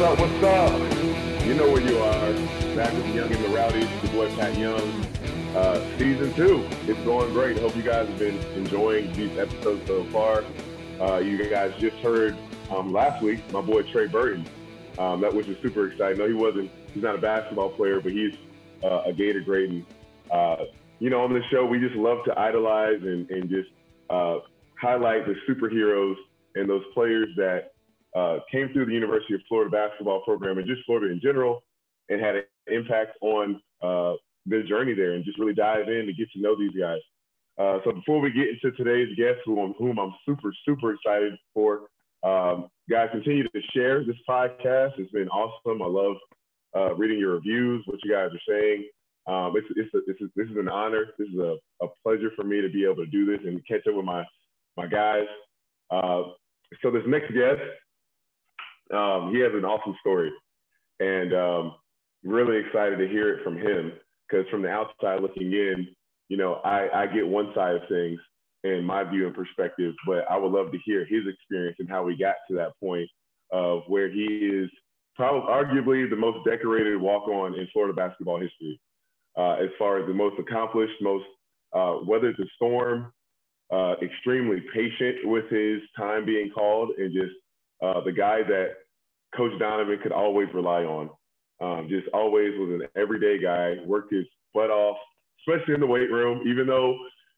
up? What's up? You know where you are. Back with the Young and the Rowdies, your boy Pat Young. Season 2, it's going great. Hope you guys have been enjoying these episodes so far. You guys just heard last week my boy Trey Burton, which was super exciting. No, he's not a basketball player, but he's a Gator great. And on this show, we just love to idolize and just highlight the superheroes and those players that came through the University of Florida basketball program and just Florida in general, and had an impact on their journey there, and just really dive in to get to know these guys. So before we get into today's guest, whom I'm super, super excited for, guys, continue to share this podcast. It's been awesome. I love reading your reviews, what you guys are saying. This is an honor. This is a pleasure for me to be able to do this and catch up with my guys. So this next guest, he has an awesome story, and really excited to hear it from him, because from the outside looking in, I get one side of things and my view and perspective, but I would love to hear his experience and how we got to that point of where he is probably arguably the most decorated walk-on in Florida basketball history. As far as the most accomplished, weathered the storm, extremely patient with his time being called, and just the guy that Coach Donovan could always rely on. Just always was an everyday guy, worked his butt off, especially in the weight room, even though,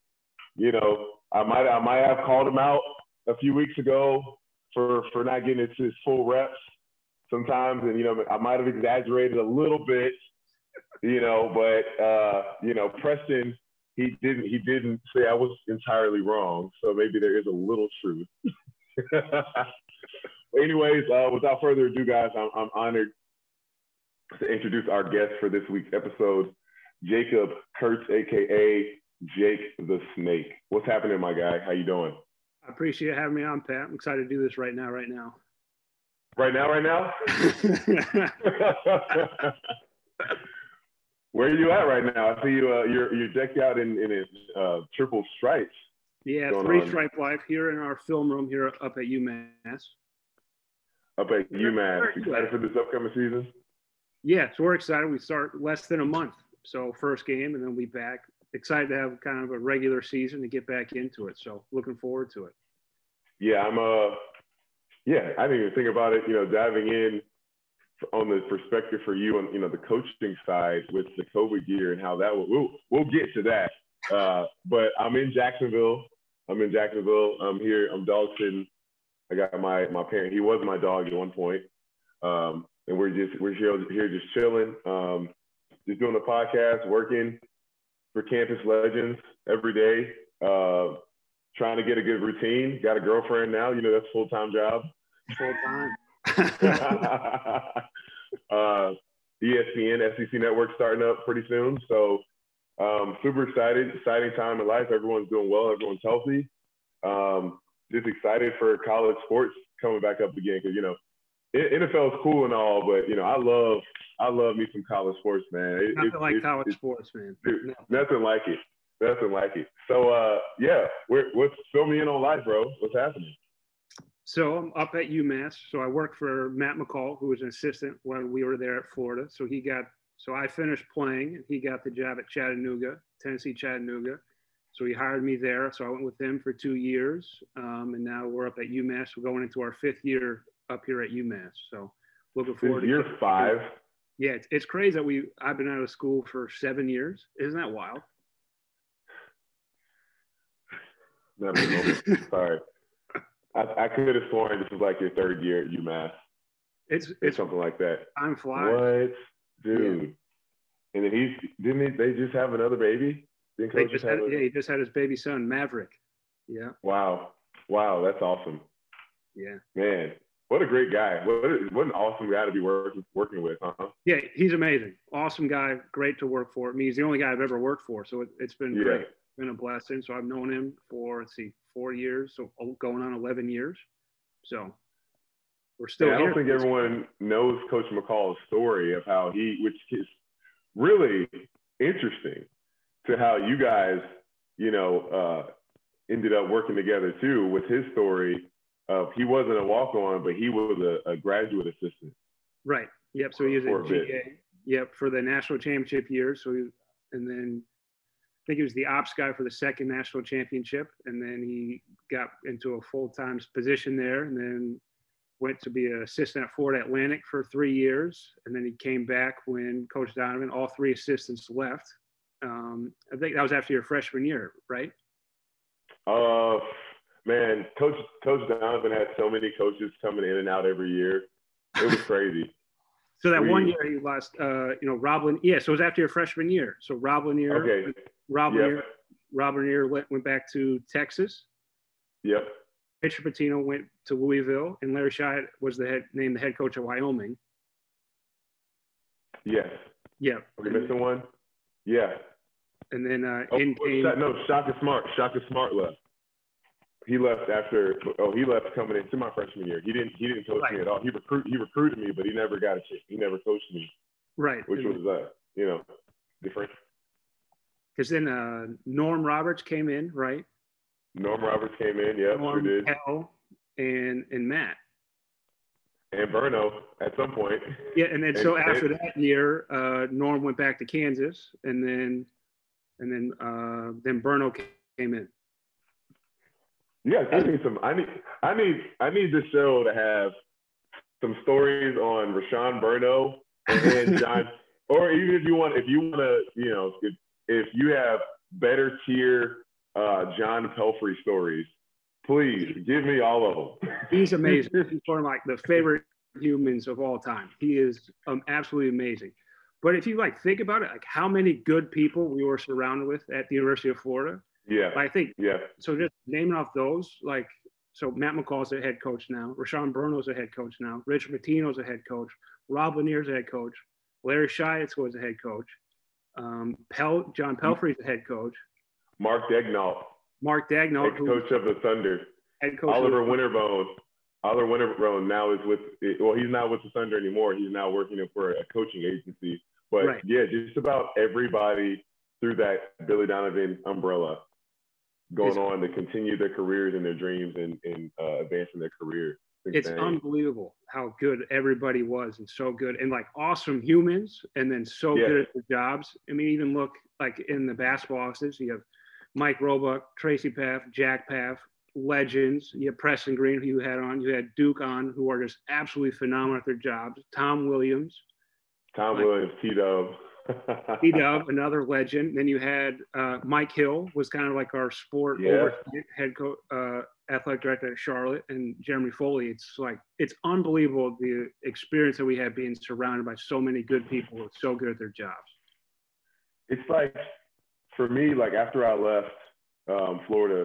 I might have called him out a few weeks ago for not getting into his full reps sometimes. And, I might have exaggerated a little bit, but Preston, he didn't say I was entirely wrong. So maybe there is a little truth. But anyways, without further ado, guys, I'm honored to introduce our guest for this week's episode, Jacob Kurtz, aka Jake the Snake. What's happening, my guy? How you doing? I appreciate having me on, Pat. I'm excited to do this right now. Right now? Where are you at right now? I see you're decked out in triple stripes. Yeah, three-stripe life here in our film room here up at UMass. Up at UMass. Excited for this upcoming season? Yeah, so we're excited. We start less than a month. So first game, and then we back. Excited to have kind of a regular season to get back into it. So looking forward to it. Yeah, I didn't even think about it, diving in on the perspective for you on, the coaching side with the COVID year and how that we'll get to that. But I'm in Jacksonville. I'm here. I'm dog sitting. I got my parent. He was my dog at one point. And we're here just chilling, just doing the podcast, working for Campus Legends every day, trying to get a good routine. Got a girlfriend now, that's a full-time job. Full-time. ESPN, SEC Network starting up pretty soon. So super exciting time in life. Everyone's doing well. Everyone's healthy. Just excited for college sports coming back up again, because, NFL is cool and all, but I love me some college sports, man. Nothing like college sports, man. Dude, nothing like it. So what's fill me in on life, bro? What's happening? So I'm up at UMass. So I work for Matt McCall, who was an assistant when we were there at Florida. So I finished playing, and he got the job at Tennessee Chattanooga. So he hired me there. So I went with him for 2 years, and now we're up at UMass. We're going into our 5th year up here at UMass. So looking forward to year 5. Yeah, it's crazy that I've been out of school for 7 years. Isn't that wild? Sorry. I could have sworn this was like your 3rd year at UMass. It's something like that. Time flies. What, dude? Yeah. And then they just have another baby? He just had his baby son, Maverick. Yeah. Wow, that's awesome. Yeah. Man, what a great guy. What an awesome guy to be working with, huh? Yeah, he's amazing. Awesome guy, great to work for. I mean, he's the only guy I've ever worked for, so it's been great. It's been a blessing. So I've known him for 4 years, so going on 11 years. So we're still here. I don't think everyone knows Coach McCall's story of how which is really interesting, to how you guys, ended up working together too, with his story of he wasn't a walk-on, but he was a graduate assistant. Right. Yep. So he was for at a bit. GA. Yep. For the national championship year. And then I think he was the ops guy for the second national championship. And then he got into a full-time position there, and then went to be an assistant at Florida Atlantic for 3 years. And then he came back when Coach Donovan, all three assistants left. I think that was after your freshman year, right? Man, Coach Donovan had so many coaches coming in and out every year. It was crazy. So that 1 year he lost, Rob Lanier. Yeah, so it was after your freshman year. So Rob Lanier, okay. Rob Lanier went back to Texas. Yep. Richard Pitino went to Louisville, and Larry Shyatt was named the head coach of Wyoming. Yes. Yeah. Are we missing one? Yeah. And then Shaka Smart left. He left he left coming into my freshman year. He didn't coach me at all. He recruited me, but he never got a chance. He never coached me. Right. Which was different. Because then Norm Roberts came in, right? Norm Roberts came in, yeah, Norm, sure did. Hell, and Matt. And Berno at some point. Yeah, and then after that year, Norm went back to Kansas, and then Berno came in. Yeah, I need this show to have some stories on Rashawn Berno and John, or even if you want to, if you have better tier John Pelfrey stories, please give me all of them. He's amazing. He's one of the favorite humans of all time. He is absolutely amazing. But if you think about it, how many good people we were surrounded with at the University of Florida. Yeah. I think. Yeah. So just naming off those, so Matt McCall's a head coach now. Rashawn Berno's a head coach now. Richard Pitino's a head coach. Rob Lanier's a head coach. Larry Shyatt was a head coach. John Pelfrey's a head coach. Mark Daignault, head coach of the Thunder. Head coach Oliver Winterbone now is he's not with the Thunder anymore. He's now working for a coaching agency. But right. Yeah, just about everybody through that Billy Donovan umbrella going on to continue their careers and their dreams and advancing their career. It's unbelievable how good everybody was, and so good, and awesome humans, and then so good at their jobs. I mean, even look in the basketball offices, you have Mike Roebuck, Tracy Paff, Jack Paff, legends. You have Preston Green, who you had on. You had Duke on, who are just absolutely phenomenal at their jobs. Tom Williams, T-Dub. T-Dub, another legend. Then you had Mike Hill, was kind of our sport head coach, athletic director at Charlotte, and Jeremy Foley. It's unbelievable the experience that we had being surrounded by so many good people who are so good at their jobs. It's for me, after I left Florida,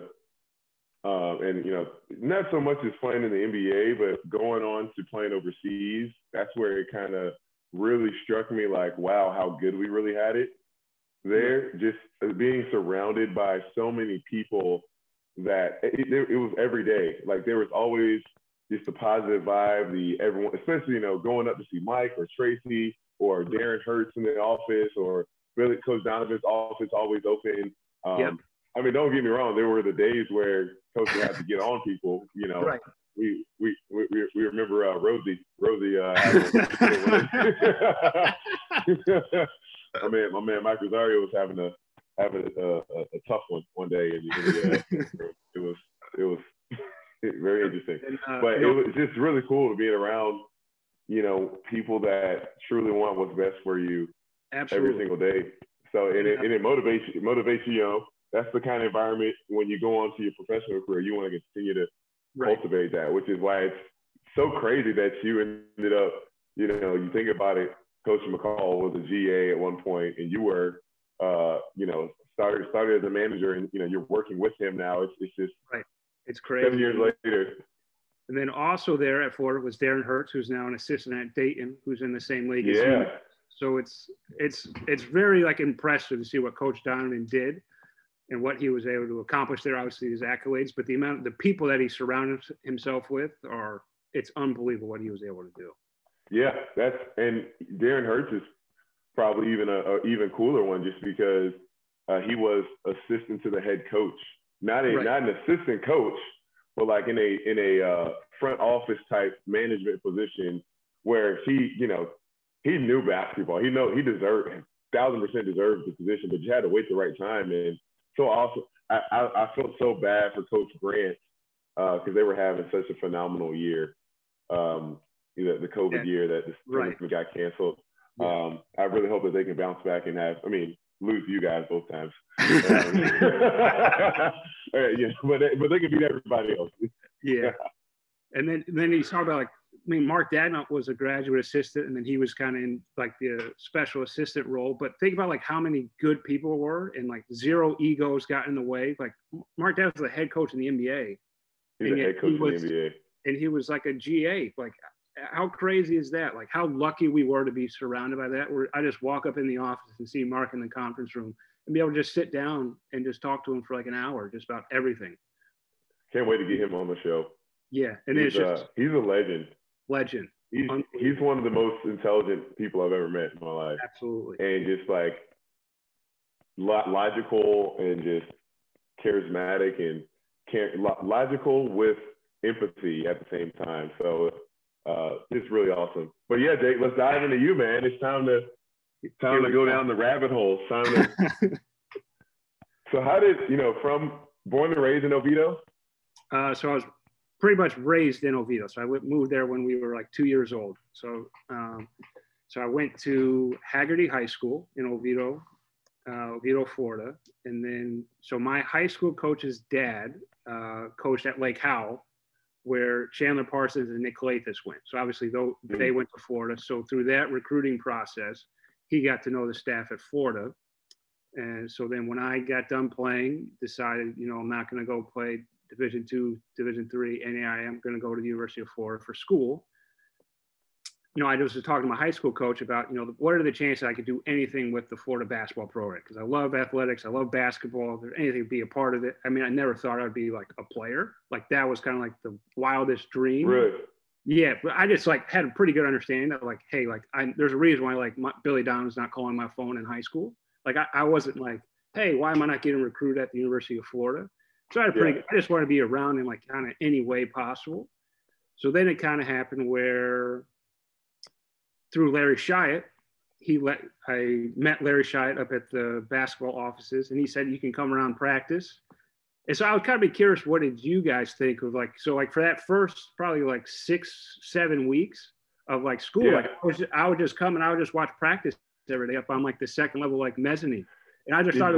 and not so much as playing in the NBA, but going on to playing overseas, that's where it kind of really struck me wow, how good we really had it there. Just being surrounded by so many people that it was every day. There was always just a positive vibe. Everyone, especially going up to see Mike or Tracy or Darren Hurts in the office, or really Coach Donovan's office always open. I mean, don't get me wrong. There were the days where Coach would have to get on people. Right. We remember Rosie. my man Mike Rosario was having a tough one day, and it was very interesting. But it was just really cool to be around, people that truly want what's best for you. Absolutely. Every single day. So it motivates you. That's the kind of environment when you go on to your professional career, you want to continue to cultivate that, which is why it's so crazy that you ended up, you think about it, Coach McCall was a GA at one point, and you were, started as a manager, and, you're working with him now. It's just right. It's crazy. 7 years later. And then also there at Florida was Darren Hurts, who's now an assistant at Dayton, who's in the same league as you. So it's very impressive to see what Coach Donovan did and what he was able to accomplish there. Obviously his accolades, but the people that he surrounded himself with it's unbelievable what he was able to do. Yeah, and Darren Hurts is probably even a even cooler one, just because he was assistant to the head coach, not an assistant coach, but in a front office type management position where he knew basketball. He deserved 1,000% deserved the position, but you had to wait the right time. And so also, I felt so bad for Coach Grant because they were having such a phenomenal year. The COVID year that the tournament got canceled. I really hope that they can bounce back and lose you guys both times. But they can beat everybody else. Yeah. And then he's talking about Mark Dagnall was a graduate assistant, and then he was kind of in like the special assistant role. But think about like how many good people were, and like zero egos got in the way. Like Mark Dagnall was the head coach in the NBA. He's the head coach in the NBA. And he was like a GA. Like, how crazy is that? Like, how lucky we were to be surrounded by that. Where I just walk up in the office and see Mark in the conference room and be able to just sit down and just talk to him for like an hour, just about everything. Can't wait to get him on the show. Yeah, and he's a legend. Legend. He's one of the most intelligent people I've ever met in my life. Absolutely. And just like logical and just charismatic and logical with empathy at the same time. So it's really awesome. But yeah, Jake, let's dive into you, man. It's time to go down the rabbit hole. So how did, from born and raised in Oviedo? So I was pretty much raised in Oviedo. So I moved there when we were like 2 years old. So I went to Haggerty High School in Oviedo, Florida. And then, so my high school coach's dad coached at Lake Howell, where Chandler Parsons and Nick Lathis went. So obviously they went to Florida. So through that recruiting process, he got to know the staff at Florida. And so then when I got done playing, decided, I'm not going to go play Division II, Division III, NAIA. I'm going to go to the University of Florida for school. I was just talking to my high school coach about, what are the chances I could do anything with the Florida basketball program? Because I love athletics. I love basketball. If there's anything to be a part of it. I never thought I'd be like a player. Like that was kind of like the wildest dream. Really? Yeah. But I just like had a pretty good understanding that like, hey, like there's a reason why like Billy Donovan's not calling my phone in high school. Like I wasn't like, hey, why am I not getting recruited at the University of Florida? So I just wanted to be around in like kind of any way possible. So then it kind of happened where through Larry Shyatt, I met Larry Shyatt up at the basketball offices, and he said, you can come around practice. And so I would kind of be curious, what did you guys think of like, so like for that first probably like 6-7 weeks of like school, like I would just come and I would just watch practice every day up on like the second level, like mezzanine. And I just thought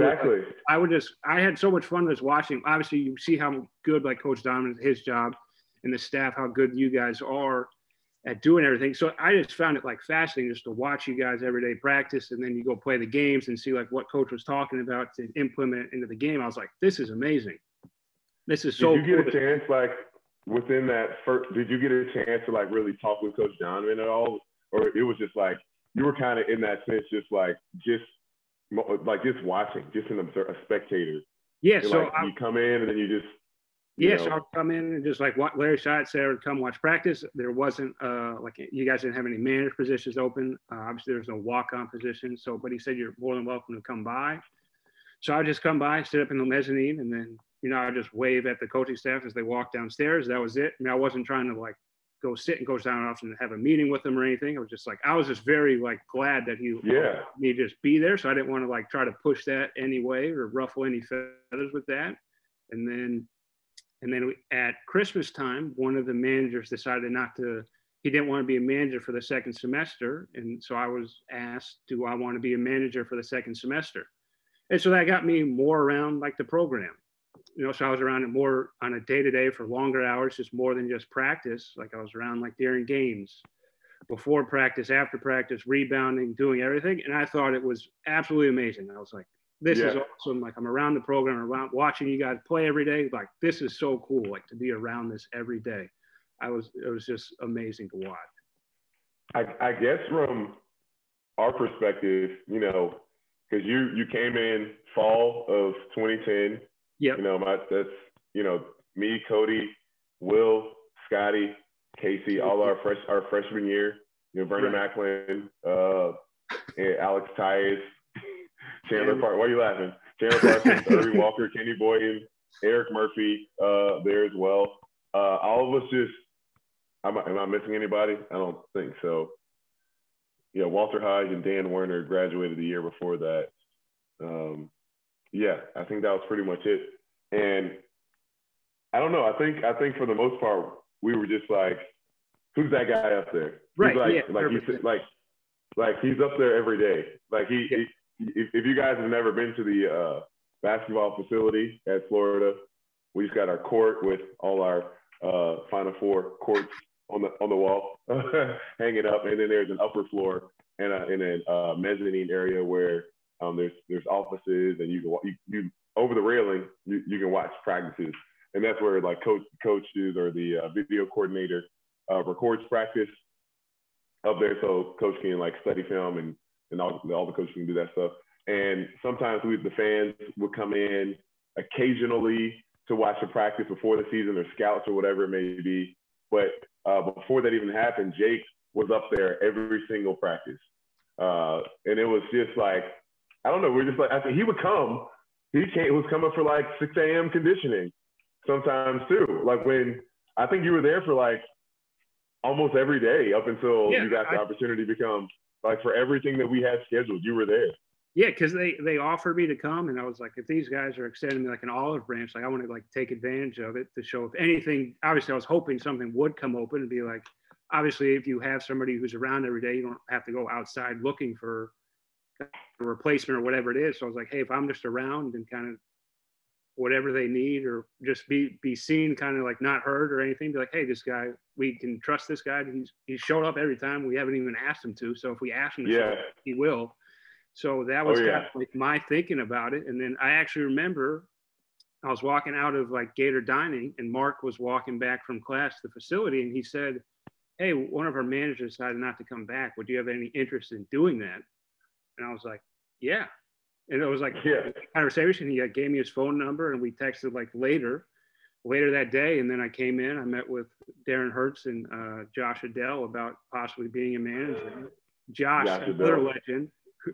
I had so much fun just watching. Obviously, you see how good like Coach Donovan, his job, and the staff, how good you guys are at doing everything. So I just found it like fascinating just to watch you guys every day practice, and then you go play the games and see like what Coach was talking about to implement it into the game. I was like, this is amazing. This is so. Did you get a chance like within that first? Did you get a chance to like really talk with Coach Donovan at all, or it was just like you were kind of in that sense, just watching, just a spectator? Yeah. And, so you come in and then you just. So I'll come in and just like what Larry Shyatt said, I would come watch practice. There wasn't like you guys didn't have any manager positions open. Obviously, there's no walk-on position. So, but he said you're more than welcome to come by. So I just come by, sit up in the mezzanine, and then I just wave at the coaching staff as they walk downstairs. That was it. I wasn't trying to like go sit in Coach Donovan office and have a meeting with him or anything. I was just very like glad that he let me just be there. So I didn't want to like try to push that anyway or ruffle any feathers with that. And then at Christmas time, one of the managers decided he didn't want to be a manager for the second semester. And so I was asked, do I want to be a manager for the second semester? And so that got me more around like the program, so I was around it more on a day-to-day for longer hours, just more than just practice. Like I was around like during games, before practice, after practice, rebounding, doing everything. And I thought it was absolutely amazing. I was like, this is awesome. Like I'm around the program, around watching you guys play every day. Like this is so cool. Like to be around this every day. It was just amazing to watch. I guess from our perspective, because you came in fall of 2010. Yeah. That's me, Cody, Will, Scotty, Casey, all our freshman year. Vernon Macklin, and Alex Tyus. Chandler Park. Why are you laughing? Chandler Parsons, Irving Walker, Kenny Boyden, Eric Murphy there as well. All of us just Am I missing anybody? I don't think so. Yeah, Walter Hyde and Dan Werner graduated the year before that. Yeah, I think that was pretty much it. And I don't know. I think for the most part, we were just like, who's that guy up there? Right. Like he's up there every day. Like if you guys have never been to the basketball facility at Florida, we just got our court with all our Final Four courts on the wall hanging up, and then there's an upper floor and a mezzanine area where there's offices, and you over the railing you can watch practices, and that's where like coaches or the video coordinator records practice up there, so coach can like study film and all the coaches can do that stuff. And sometimes the fans would come in occasionally to watch the practice before the season, or scouts or whatever it may be. But before that even happened, Jake was up there every single practice. And it was just like, I don't know, we're just like, I think he would come. He was coming for like 6 a.m. conditioning sometimes too. Like when, I think you were there for like almost every day up until you got the opportunity to become, like for everything that we had scheduled, you were there. Yeah, because they offered me to come, and I was like, if these guys are extending me like an olive branch, like I want to like take advantage of it to show if anything. Obviously, I was hoping something would come open and be like, obviously, if you have somebody who's around every day, you don't have to go outside looking for a replacement or whatever it is. So I was like, hey, if I'm just around and kind of whatever they need, or just be seen, kind of like not heard or anything, be like, hey, this guy, we can trust this guy. He's showed up every time. We haven't even asked him to. So if we ask him to show up, he will. So that was kind of like my thinking about it. And then I actually remember I was walking out of like Gator Dining, and Mark was walking back from class to the facility, and he said, hey, one of our managers decided not to come back. Would you have any interest in doing that? And I was like, yeah. And it was like a conversation. He gave me his phone number, and we texted like later that day. And then I came in, I met with Darren Hertz and Josh Adele about possibly being a manager. Josh, another legend.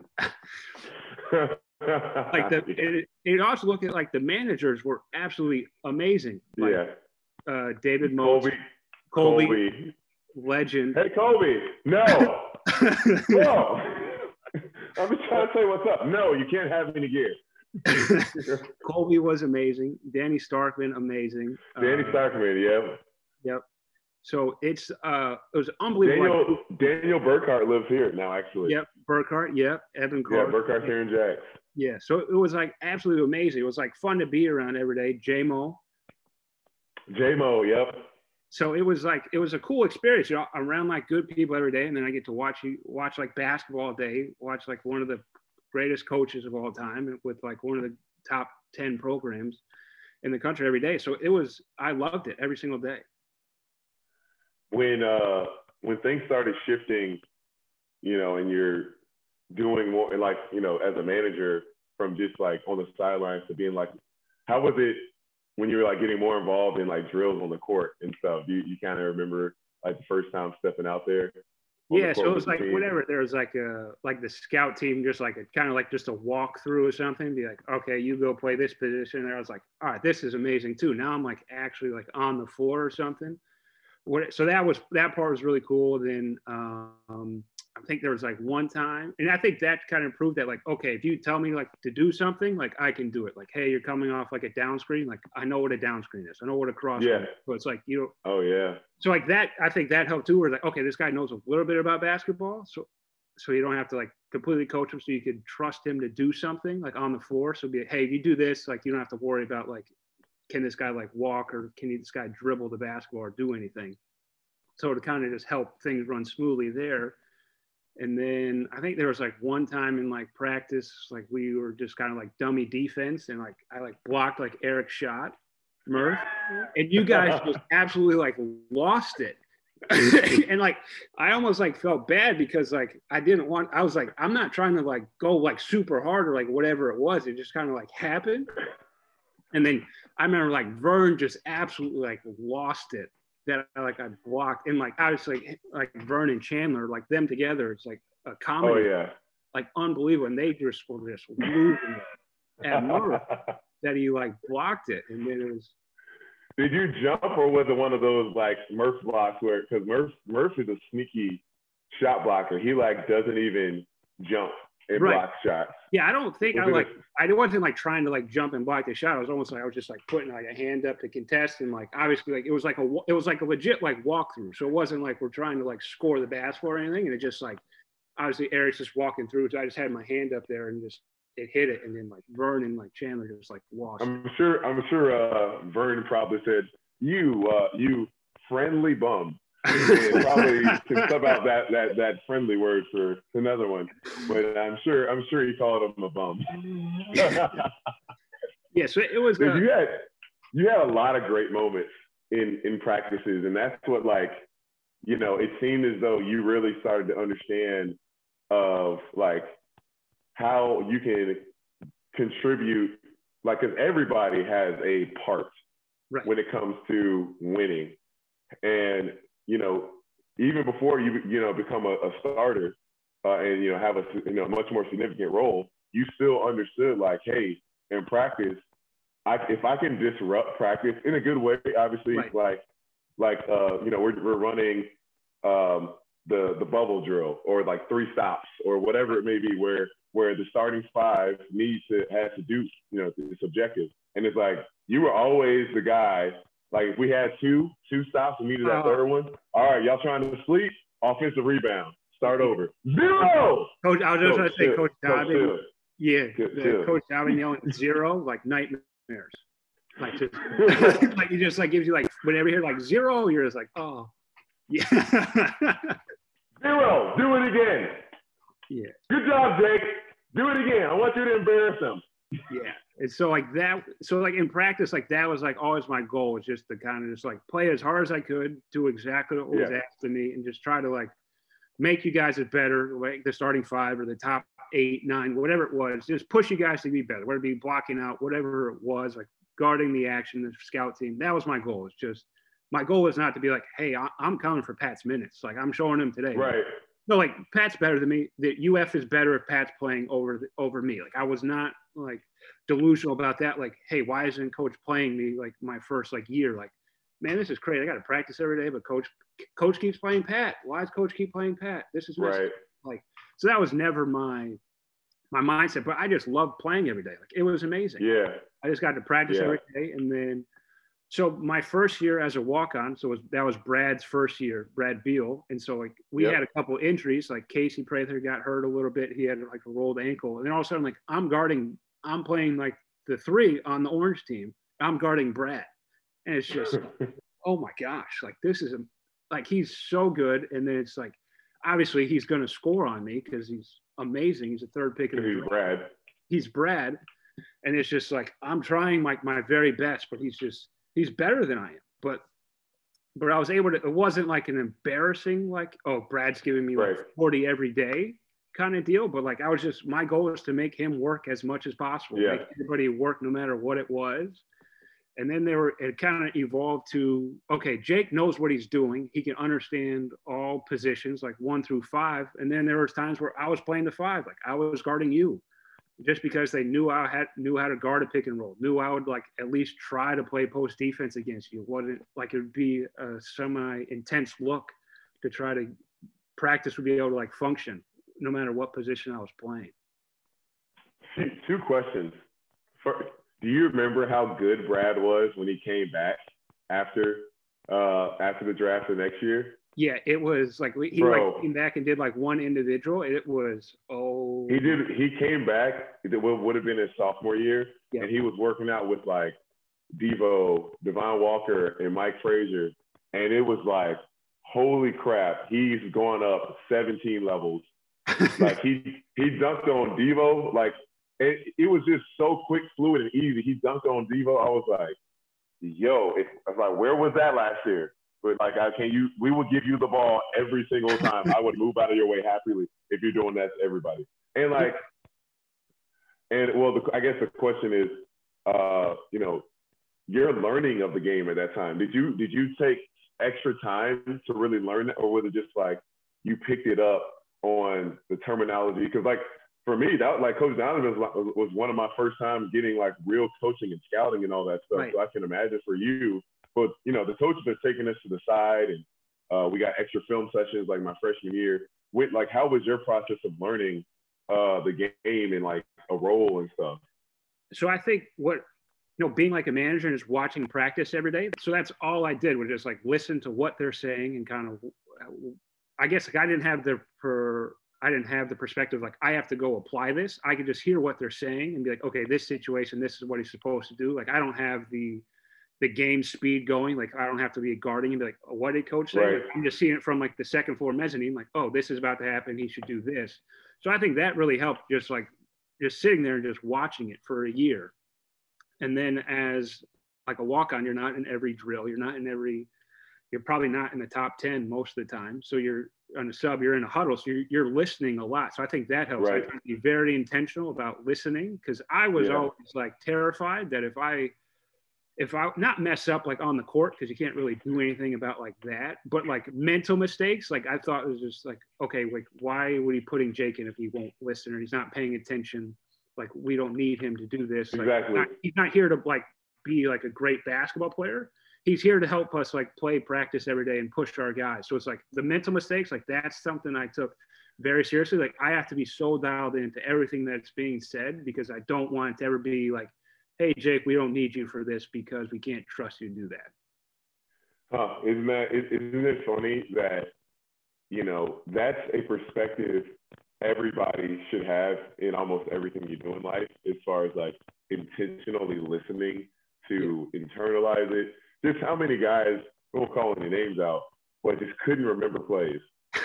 Like it also looked at like the managers were absolutely amazing. Like, David Moats, Colby, legend. Hey Colby, no. No. I'm just trying to say what's up. No, you can't have any gear. Colby was amazing. Danny Starkman, amazing. Danny Starkman, Yep. So it was unbelievable. Daniel Burkhart lives here now, actually. Yep, Burkhart. Yep, Evan Carter. Yeah, Burkhart's here in Jax. Yeah, so it was like absolutely amazing. It was like fun to be around every day. J-Mo, yep. So it was a cool experience. You know, around like good people every day, and then I get to watch like basketball all day. Watch like one of the greatest coaches of all time with like one of the top 10 programs in the country every day. So I loved it every single day. When things started shifting, you know, and you're doing more, like, you know, as a manager, from just like on the sidelines to being like, how was it when you were like getting more involved in like drills on the court and stuff? You kind of remember like the first time stepping out there? Yeah, so it was like whatever. There was like the scout team, just like kind of like just a walkthrough or something. Be like, okay, you go play this position. And I was like, all right, this is amazing too. Now I'm like actually like on the floor or something. So that part was really cool. Then I think there was like one time, and I think that kind of proved that like, okay, if you tell me like to do something, like I can do it. Like, hey, you're coming off like a down screen. Like I know what a down screen is. I know what a cross is. So it's like, you know. Oh yeah. So like that, I think that helped too. Where like, okay, this guy knows a little bit about basketball. So you don't have to like completely coach him. So you could trust him to do something like on the floor. So be like, hey, if you do this, like you don't have to worry about like, can this guy like walk, or can this guy dribble the basketball or do anything? So to kind of just help things run smoothly there. And then I think there was like one time in like practice, like we were just kind of like dummy defense, and like I like blocked like Eric's shot, Murph, and you guys just absolutely like lost it. And like I almost like felt bad because like I was like, I'm not trying to like go like super hard or like whatever it was. It just kind of like happened. And then I remember like Vern just absolutely like lost it, that I blocked. And like obviously like Vern and Chandler, like them together, it's like a comedy. Oh yeah. Like unbelievable. And they just were just losing it at Murph that he like blocked it. And then it was Did you jump, or was it one of those like Murph blocks where, because Murph is a sneaky shot blocker. He like doesn't even jump and block shots. Yeah, I don't think I wasn't like trying to like jump and block the shot. I was almost like I was just like putting like a hand up to contest, and like obviously like it was like a legit like walkthrough. So it wasn't like we're trying to like score the basketball or anything. And it just like obviously Eric's just walking through, so I just had my hand up there and just it hit it, and then like Vern and like Chandler just like washed. I'm sure Vern probably said, you friendly bum. And probably to sub out that friendly word for another one, but I'm sure he called him a bum. Yeah, so it was. You had a lot of great moments in practices, and that's what like, you know, it seemed as though you really started to understand of like how you can contribute, like, because everybody has a part when it comes to winning, and you know, even before you become a starter and you know have a much more significant role, you still understood like, hey, in practice, if I can disrupt practice in a good way, obviously, like you know, we're running the bubble drill or like 3 stops or whatever it may be, where the starting 5 has to do, you know, it's objective, and it's like you were always the guy. Like if we had two stops and needed that third one, all right, y'all trying to sleep? Offensive rebound, start over. 0. Coach, I was just going to say, Coach Dobbin. Yeah, Coach Dobbin yelling 0, like nightmares. Like just like he just like gives you like whenever you hear like 0, you're just like, oh, yeah. 0, do it again. Yeah. Good job, Jake. Do it again. I want you to embarrass him. Yeah. And so like that, so like in practice, like that was like always my goal, was just to kind of just like play as hard as I could, do exactly what was asked of me, and just try to like make you guys better, like the starting 5 or the top 8, 9, whatever it was, just push you guys to be better, whether it be blocking out, whatever it was, like guarding the action, the scout team. That was my goal. It's just, my goal was not to be like, hey, I'm coming for Pat's minutes. Like I'm showing him today. Right. No, like Pat's better than me. The UF is better if Pat's playing over me. Like I was not like delusional about that. Like, hey, why isn't coach playing me like my first like year? Like, man, this is crazy. I got to practice every day, but coach keeps playing Pat. Why does coach keep playing Pat? This is right. Like, so that was never my mindset, but I just loved playing every day. Like it was amazing. Yeah. I just got to practice every day. And then, so my first year as a walk-on, that was Brad's first year, Brad Beal. And so like we had a couple injuries, like Casey Prather got hurt a little bit. He had like a rolled ankle. And then all of a sudden, like I'm playing like the 3 on the orange team. I'm guarding Brad. And it's just, oh my gosh, like this is like, he's so good. And then it's like, obviously he's going to score on me because he's amazing. He's a 3rd pick in the draft. He's Brad. And it's just like, I'm trying my very best, but he's better than I am. But I was able to, it wasn't like an embarrassing, like, oh, Brad's giving me like 40 every day kind of deal. But like, my goal was to make him work as much as possible. Make everybody work no matter what it was. And then it kind of evolved to, okay, Jake knows what he's doing. He can understand all positions, like 1 through 5. And then there was times where I was playing the 5, like I was guarding you, just because they knew knew how to guard a pick and roll, knew I would like at least try to play post defense against you. Wasn't like it would be a semi-intense look to try to practice would be able to like function no matter what position I was playing. 2 questions. First, do you remember how good Brad was when he came back after the draft the next year? Yeah, it was like he like came back and did like 1 individual. It was He came back. It would have been his sophomore year, and he was working out with like Devo, Devon Walker, and Mike Frazier, and it was like, holy crap, he's going up 17 levels. Like he dunked on Devo, like it was just so quick, fluid, and easy. He dunked on Devo. I was like, yo, I was like, where was that last year? But like, we will give you the ball every single time. I would move out of your way happily if you're doing that to everybody. And like, I guess the question is, you know, your learning of the game at that time. Did you take extra time to really learn it, or was it just like you picked it up on the terminology? Because like for me, that like Coach Donovan was one of my first times getting like real coaching and scouting and all that stuff. Right. So I can imagine for you, but the coaches are taking us to the side, and we got extra film sessions like my freshman year. How was your process of learning the game and like a role and stuff? So I think being like a manager and just watching practice every day. So that's all I did was just like listen to what they're saying and kind of, I guess like I didn't have the perspective like I have to go apply this. I could just hear what they're saying and be like, okay, this situation, this is what he's supposed to do. Like I don't have the game speed going. Like I don't have to be guarding and be like, oh, what did coach say? Right. Like, I'm just seeing it from like the second floor mezzanine. Like, oh, this is about to happen. He should do this. So I think that really helped. Just sitting there and just watching it for a year. And then as like a walk-on, you're not in every drill. You're probably not in the top 10 most of the time. So you're on a sub, you're in a huddle. So you're listening a lot. So I think that helps. Right. I be very intentional about listening because I was always like terrified that if I not mess up like on the court, because you can't really do anything about like that, but like mental mistakes, like I thought it was just like, okay, like why would he putting Jake in if he won't listen or he's not paying attention? Like we don't need him to do this. Exactly. Like, he's not here to like be like a great basketball player. He's here to help us like play practice every day and push our guys. So it's like the mental mistakes, like that's something I took very seriously. Like I have to be so dialed into everything that's being said because I don't want it to ever be like, hey, Jake, we don't need you for this because we can't trust you to do that. Isn't it funny that, that's a perspective everybody should have in almost everything you do in life as far as like intentionally listening to internalize it. Just how many guys, I won't call any names out, but just couldn't remember plays.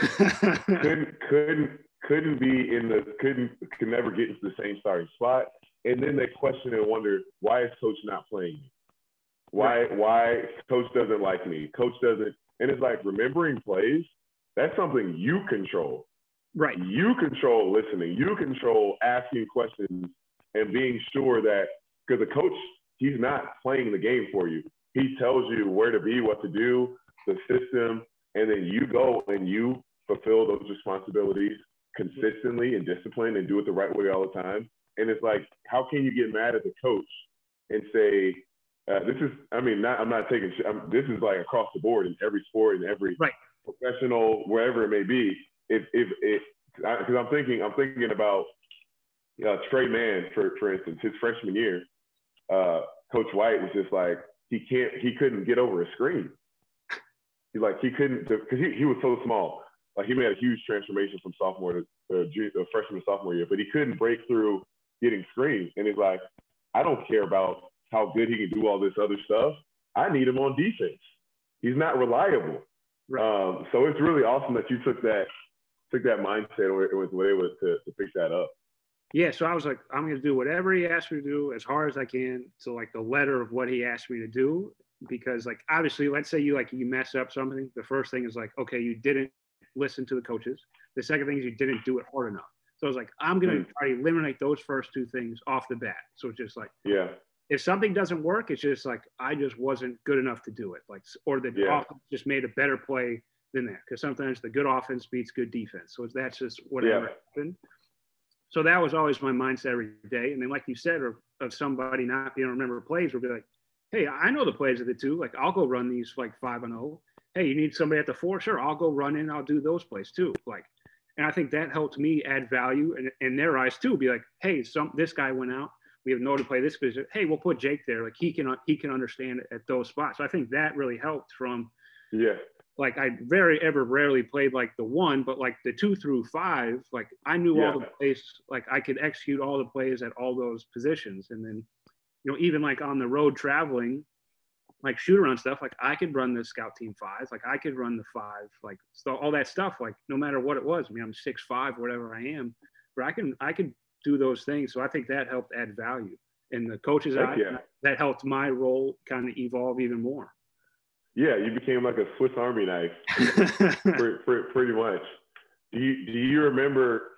couldn't never get into the same starting spot. And then they question and wonder, why is coach not playing me? Why coach doesn't like me? Coach doesn't, and it's like remembering plays, that's something you control. Right. You control listening. You control asking questions and being sure that, because the coach, he's not playing the game for you. He tells you where to be, what to do, the system, and then you go and you fulfill those responsibilities consistently and disciplined and do it the right way all the time. And it's like, how can you get mad at the coach and say, this is like across the board in every sport, in every professional, wherever it may be. Because I'm thinking about Trey Mann, for instance, his freshman year, Coach White was just like, he couldn't get over a screen. He couldn't, because he was so small. Like he made a huge transformation from sophomore to freshman to sophomore year, but he couldn't break through getting screens. And it's like, I don't care about how good he can do all this other stuff. I need him on defense. He's not reliable. Right. So it's really awesome that you took that mindset and was able to pick that up. Yeah, so I was like, I'm going to do whatever he asked me to do as hard as I can to like the letter of what he asked me to do. Because like, obviously, let's say you mess up something. The first thing is like, okay, you didn't listen to the coaches. The second thing is you didn't do it hard enough. So I was like, I'm going to try to eliminate those first two things off the bat. So it's just like, if something doesn't work, it's just like, I just wasn't good enough to do it. Like, or the offense just made a better play than that. Because sometimes the good offense beats good defense. So that's just whatever happened. So that was always my mindset every day. And then, like you said, of somebody not being able to remember plays, would be like, hey, I know the plays of the two. Like, I'll go run these like 5-0. Hey, you need somebody at the 4? Sure, I'll go run in. I'll do those plays too. Like, and I think that helped me add value in their eyes too. Be like, hey, this guy went out. We have no to play this position. Hey, we'll put Jake there. Like he can understand it at those spots. So I think that really helped from. Yeah. Like I rarely played like the 1, but like the 2 through 5, like I knew all the plays, like I could execute all the plays at all those positions. And then, even like on the road traveling, like shoot around stuff, like I could run the scout team 5, like I could run the 5, like so all that stuff, like no matter what it was. I mean, I'm 6'5", whatever I am, but I could do those things. So I think that helped add value. And the coach's eye, that helped my role kind of evolve even more. Yeah, you became like a Swiss Army knife, pretty much. Do you remember,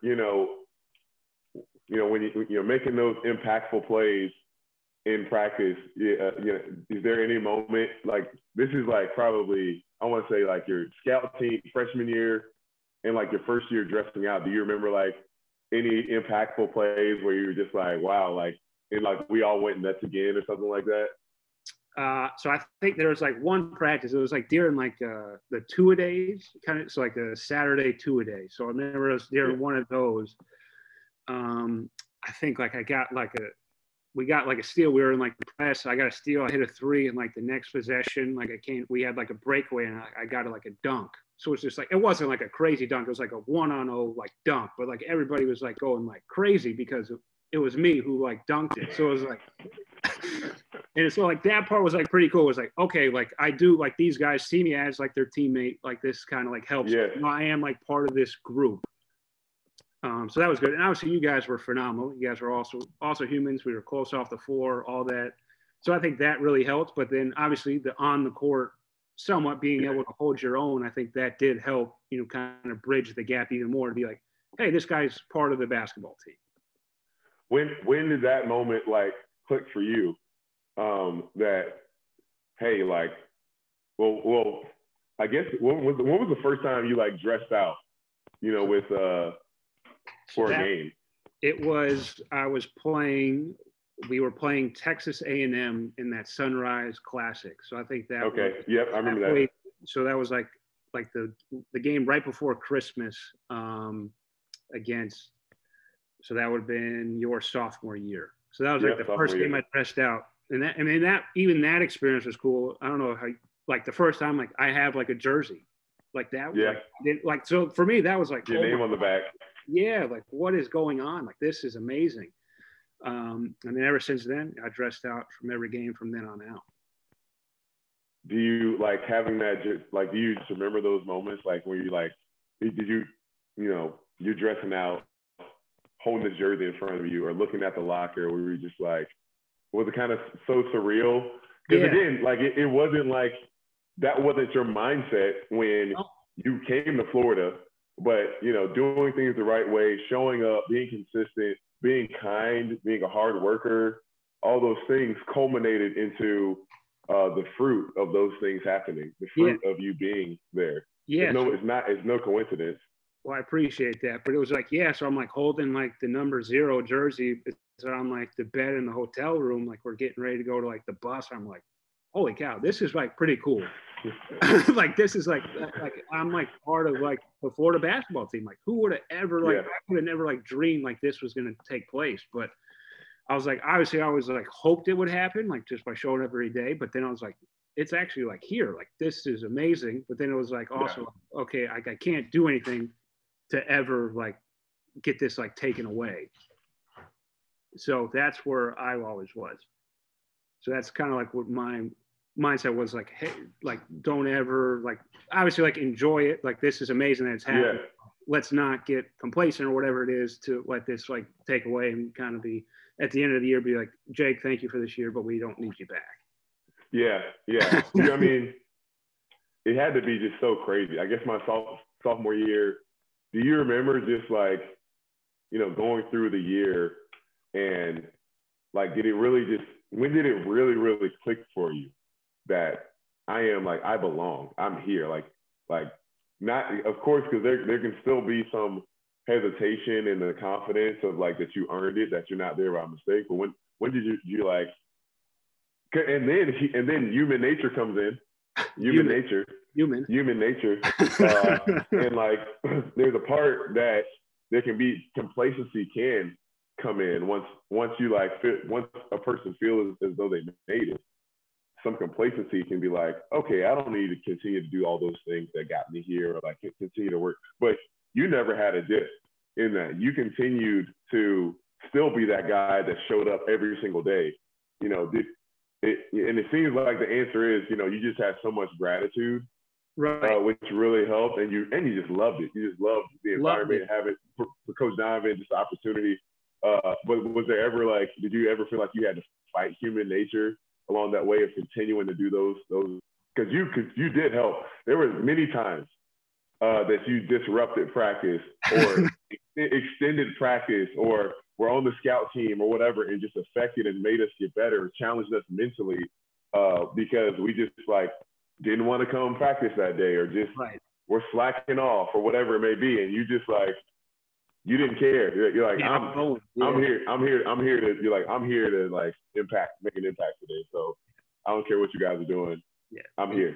when you're making those impactful plays in practice? Is there any moment like this is like probably I want to say like your scout team freshman year and like your first year dressing out? Do you remember like any impactful plays where you were just like, wow, like and like we all went nuts again or something like that? So I think there was like one practice. It was like during like the two-a-days, kind of. It's like a Saturday two-a-day. So I remember it was during one of those. I think like we got like a steal. We were in like the press. I got a steal. I hit a three, and like the next possession, like we had like a breakaway, and I got like a dunk. So it's just like, it wasn't like a crazy dunk. It was like a 1-on-0 like dunk, but like everybody was like going like crazy because it was me who like dunked it. So it was like, and so like that part was like pretty cool. It was like, okay, like I do, like these guys see me as like their teammate. Like this kind of like helps. Yeah. You know, I am like part of this group. So that was good. And obviously you guys were phenomenal. You guys were also humans. We were close off the floor, all that. So I think that really helped. But then obviously the on the court, somewhat being able to hold your own, I think that did help, you know, kind of bridge the gap even more to be like, hey, this guy's part of the basketball team. When did that moment like click for you? That, hey, like, well, I guess when was the first time you like dressed out, you know, with for a game? It was, we were playing Texas A&M in that Sunrise Classic. So I think that okay. Yep, I remember that. So that was like the game right before Christmas against. So that would have been your sophomore year. So that was like the first game I dressed out, and that, I mean, that even that experience was cool. I don't know how, like the first time, like I have like a jersey, like that. Yeah. Like so for me that was like your name on the back. Yeah, like what is going on? Like this is amazing. And then ever since then, I dressed out from every game from then on out. Do you like having that? Like, do you just remember those moments, like where you like, did you, you know, you're dressing out, holding the jersey in front of you, or looking at the locker, where you're just like, was it kind of so surreal? Because again, like it wasn't like that wasn't your mindset when you came to Florida, but you know, doing things the right way, showing up, being consistent, being kind, being a hard worker, all those things culminated into the fruit of those things happening, the fruit of you being there. Yeah. It's no coincidence. Well, I appreciate that. But it was like, so I'm like holding like the number 0 jersey. So I'm like the bed in the hotel room, like we're getting ready to go to like the bus. I'm like, holy cow, this is like pretty cool. Like this is like I'm like part of like the Florida basketball team. Like who would have ever I would have never like dreamed like this was going to take place. But I was like, obviously I was like hoped it would happen, like just by showing up every day. But then I was like, it's actually like here, like this is amazing. But then it was like also, okay, I can't do anything to ever like get this like taken away. So that's where I always was. So that's kind of like what my mindset was, like, hey, like don't ever like, obviously like enjoy it. Like this is amazing that it's happening. Yeah. Let's not get complacent or whatever it is to let this like take away and kind of be at the end of the year, be like, Jake, thank you for this year, but we don't need you back. Yeah. Yeah. I mean, it had to be just so crazy. I guess my sophomore year, do you remember just like, you know, going through the year and like, when did it really, really click for you that I belong, I'm here, like not, of course, because there can still be some hesitation in the confidence of like that you earned it, that you're not there by mistake. But when did you like, and then human nature comes in, human nature. And like, there's a part that there can be complacency can come in once you like once a person feels as though they made it. Some complacency can be like, okay, I don't need to continue to do all those things that got me here, or like continue to work. But you never had a dip in that. You continued to still be that guy that showed up every single day. You know, and it seems like the answer is, you know, you just had so much gratitude, right? Which really helped, and you just loved it. You just loved the environment, having for Coach Donovan, just the opportunity. But was there ever like, did you ever feel like you had to fight human nature along that way of continuing to do those? Because you did help. There were many times that you disrupted practice or extended practice, or were on the scout team or whatever, and just affected and made us get better, challenged us mentally because we just like didn't want to come practice that day, or just we're slacking off or whatever it may be, and you just like, you didn't care. You're like, I'm here to. You're like, I'm here to like make an impact today. So I don't care what you guys are doing. Yeah. I'm here.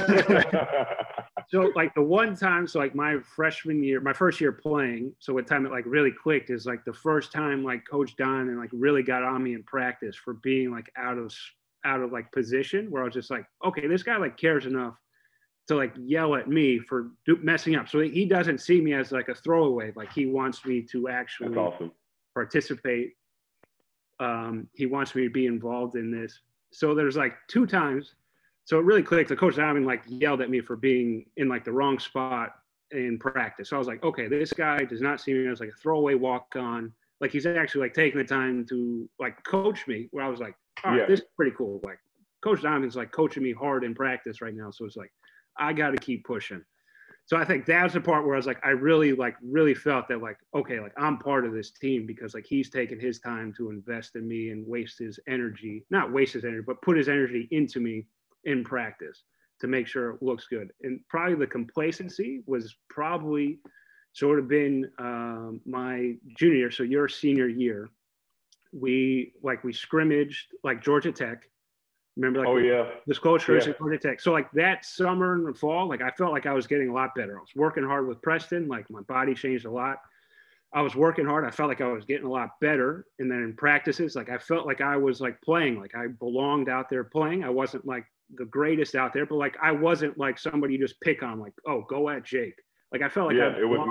So like the one time, so like my freshman year, my first year playing, so what time it like really clicked is like the first time like Coach Don and like really got on me in practice for being like out of like position, where I was just like, okay, this guy like cares enough to like yell at me for messing up. So he doesn't see me as like a throwaway. Like he wants me to actually awesome. participate. He wants me to be involved in this. So there's like 2 times. So it really clicked. The Coach Diamond like yelled at me for being in like the wrong spot in practice. So I was like, okay, this guy does not see me as like a throwaway walk on. Like he's actually like taking the time to like coach me, where I was like, all right, this is pretty cool. Like Coach Diamond's like coaching me hard in practice right now. So it's like, I got to keep pushing. So I think that's the part where I was like, I really felt that like, okay, like I'm part of this team because like he's taken his time to invest in me and not waste his energy, but put his energy into me in practice to make sure it looks good. And probably the complacency was probably sort of been my junior year. So your senior year, we scrimmaged like Georgia Tech. Remember, like, this coach at Georgia Tech. So like that summer and fall, like I felt like I was getting a lot better. I was working hard with Preston. Like my body changed a lot. I was working hard. I felt like I was getting a lot better. And then in practices, like I felt like I was like playing, like I belonged out there playing. I wasn't like the greatest out there, but like I wasn't like somebody you just pick on, like, oh, go at Jake. Like I felt like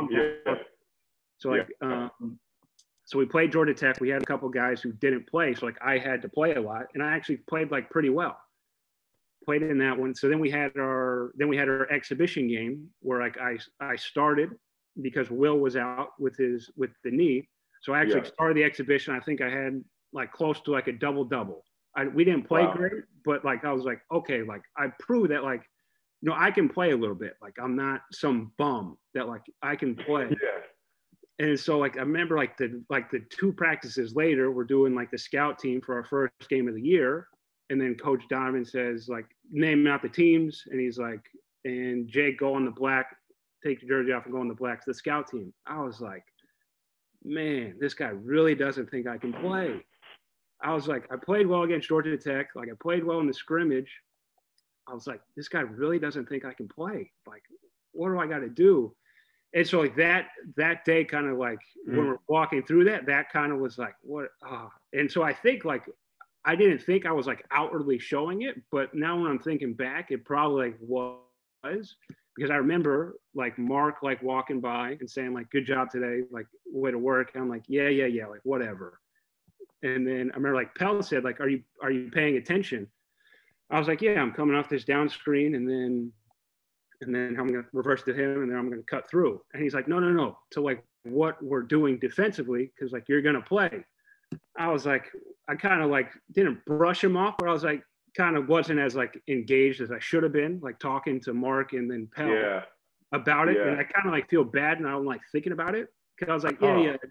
So we played Georgia Tech. We had a couple guys who didn't play. So like I had to play a lot, and I actually played like pretty well. Played in that one. So then we had our exhibition game where like I started because Will was out with the knee. So I actually started the exhibition. I think I had like close to like a double. We didn't play great, but like I was like, okay, like I proved that like, you know, I can play a little bit. Like I'm not some bum, that like I can play. Yeah. And so like I remember like the 2 practices later, we're doing like the scout team for our first game of the year. And then Coach Donovan says, like, naming out the teams, and he's like, and Jake, go on the black, take your jersey off and go on the black, the scout team. I was like, man, this guy really doesn't think I can play. I was like, I played well against Georgia Tech. Like I played well in the scrimmage. I was like, this guy really doesn't think I can play. Like, what do I got to do? And so like that day kind of like when we're walking through that kind of was like, what? And so I think like, I didn't think I was like outwardly showing it, but now when I'm thinking back, it probably like was, because I remember like Mark like walking by and saying like, good job today, like way to work. And I'm like, yeah, like whatever. And then I remember like Pell said like, are you paying attention? I was like, yeah, I'm coming off this down screen, and then I'm going to reverse to him, and then I'm going to cut through. And he's like, no. So like what we're doing defensively, because like you're going to play. I was like, I kind of like didn't brush him off, but I was like, kind of wasn't as like engaged as I should have been, like talking to Mark and then Pell about it. And I kind of like feel bad now, I'm like thinking about it, because I was like,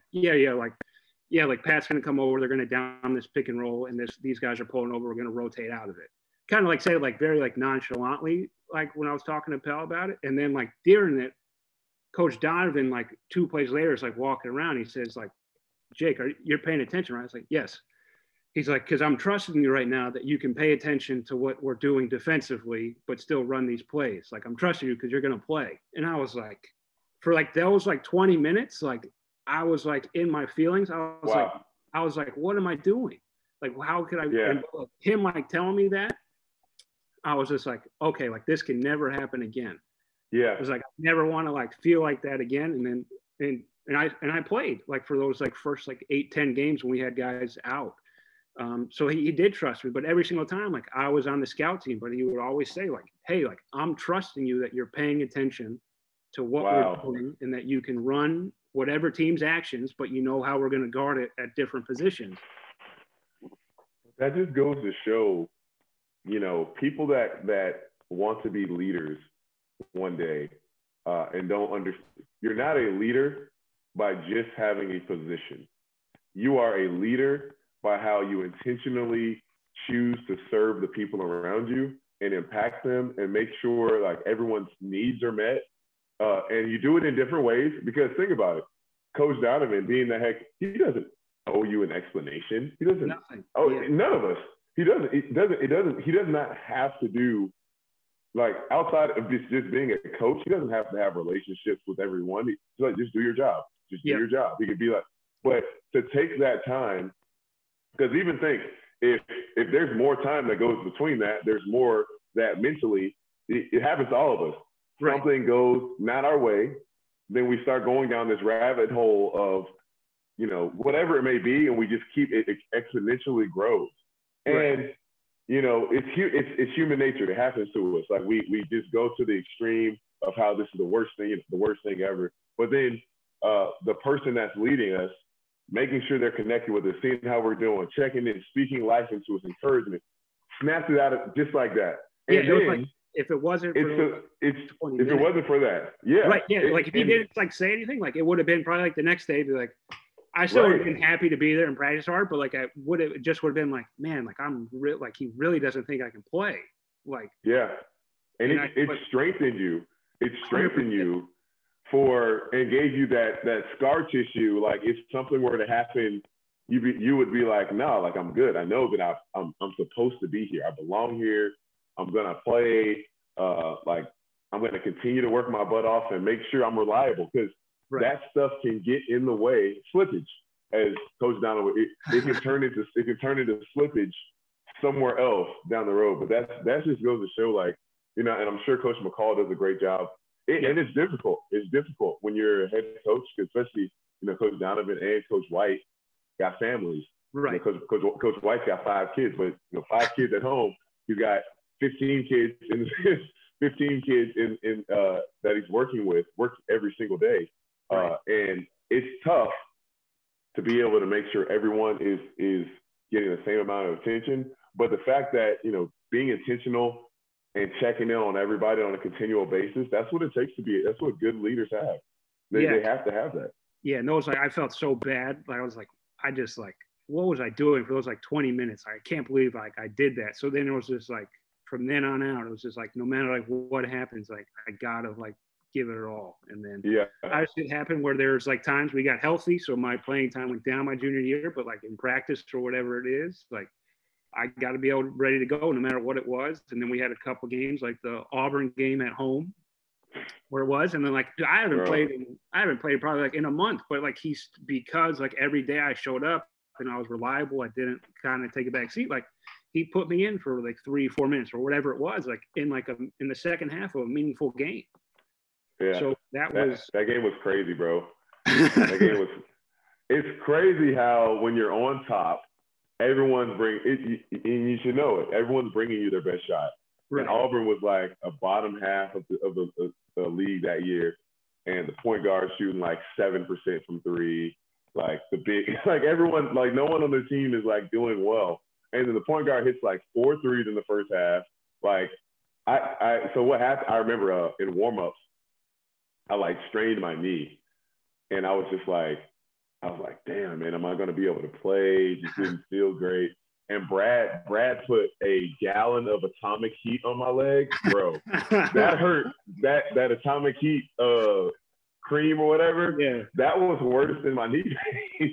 like Pat's going to come over, they're going to down this pick and roll, and these guys are pulling over, we're going to rotate out of it. Kind of like say it like very like nonchalantly, like when I was talking to Pell about it. And then like during it, Coach Donovan, like 2 plays later, is like walking around. He says like, Jake, you're paying attention, right? I was like, yes. He's like, because I'm trusting you right now that you can pay attention to what we're doing defensively, but still run these plays. Like, I'm trusting you because you're going to play. And I was like, for like those like 20 minutes, like I was like in my feelings. I was like, what am I doing? Like, how could I, and him like telling me that, I was just like, okay, like this can never happen again. Yeah. I was like, I never want to like feel like that again. And I played like for those like first like 8-10 games when we had guys out. So he did trust me, but every single time, like I was on the scout team, but he would always say like, hey, like I'm trusting you that you're paying attention to what we're doing, and that you can run whatever team's actions, but you know how we're going to guard it at different positions. That just goes to show, you know, people that want to be leaders one day and don't understand. You're not a leader by just having a position. You are a leader by how you intentionally choose to serve the people around you and impact them and make sure like everyone's needs are met. And you do it in different ways, because think about it. Coach Donovan, being the heck, he doesn't owe you an explanation. He doesn't. None of us. he doesn't. He does not have to do, like, outside of just being a coach. He doesn't have to have relationships with everyone. He's like, just do your job. Just do your job. He could be like, but to take that time, because even think if there's more time that goes between that, there's more that mentally it happens to all of us. Right. Something goes not our way, then we start going down this rabbit hole of, you know, whatever it may be, and we just keep it exponentially grows. Right. And you know, it's human nature. It happens to us. Like we just go to the extreme of how this is the worst thing ever. But then the person that's leading us, making sure they're connected with us, seeing how we're doing, checking in, speaking life into us, encouragement, snaps it out of just like that. And yeah, then, like, if it wasn't for if it wasn't for that, yeah, right, yeah, like if he didn't like say anything, like it would have been probably like the next day, be like, I still would have been happy to be there and practice hard, but like I would have been like, man, like like he really doesn't think I can play, like yeah, and it strengthened you. It strengthened 100%. You and gave you that scar tissue. Like if something were to happen, you would be like, no, like I'm good. I know that I'm supposed to be here. I belong here. I'm gonna play. Like I'm gonna continue to work my butt off and make sure I'm reliable, because that stuff can get in the way. Slippage, as Coach Donovan, it can turn into slippage somewhere else down the road. But that just goes to show, like, you know, and I'm sure Coach McCall does a great job. And it's difficult. It's difficult when you're a head coach, especially, you know, Coach Donovan and Coach White got families. Right. You know, Coach White's got 5 kids, but, you know, 5 kids at home. You got 15 kids in that he's works every single day. And it's tough to be able to make sure everyone is getting the same amount of attention. But the fact that, you know, being intentional and checking in on everybody on a continual basis, that's what it takes to be. That's what good leaders have. They have to have that. Yeah, no, it's like I felt so bad. Like I was like, what was I doing for those like 20 minutes? I can't believe like I did that. So then it was just like, from then on out, it was just like, no matter like what happens, like I gotta like give it all. And then obviously it happened where there's like times we got healthy, so my playing time went down my junior year, but like in practice or whatever it is, like I got to be ready to go no matter what it was. And then we had a couple games, like the Auburn game at home, where it was, and then like I haven't played probably like in a month, but like because like every day I showed up and I was reliable, I didn't kind of take a back seat, like he put me in for like 3-4 minutes or whatever it was, like in the second half of a meaningful game. Yeah. So that game was crazy, bro. It's crazy how when you're on top, everyone's and you should know it, everyone's bringing you their best shot. Right. And Auburn was like a bottom half of the league that year, and the point guard shooting like 7% from 3, like the big, like everyone, like no one on the team is like doing well. And then the point guard hits like 4 threes in the first half. Like so what happened, I remember in warmups, I like strained my knee, and I was like, damn, man, am I going to be able to play? Just didn't feel great. And Brad put a gallon of Atomic Heat on my leg, bro. That hurt. That Atomic Heat cream or whatever. Yeah. That was worse than my knee pain.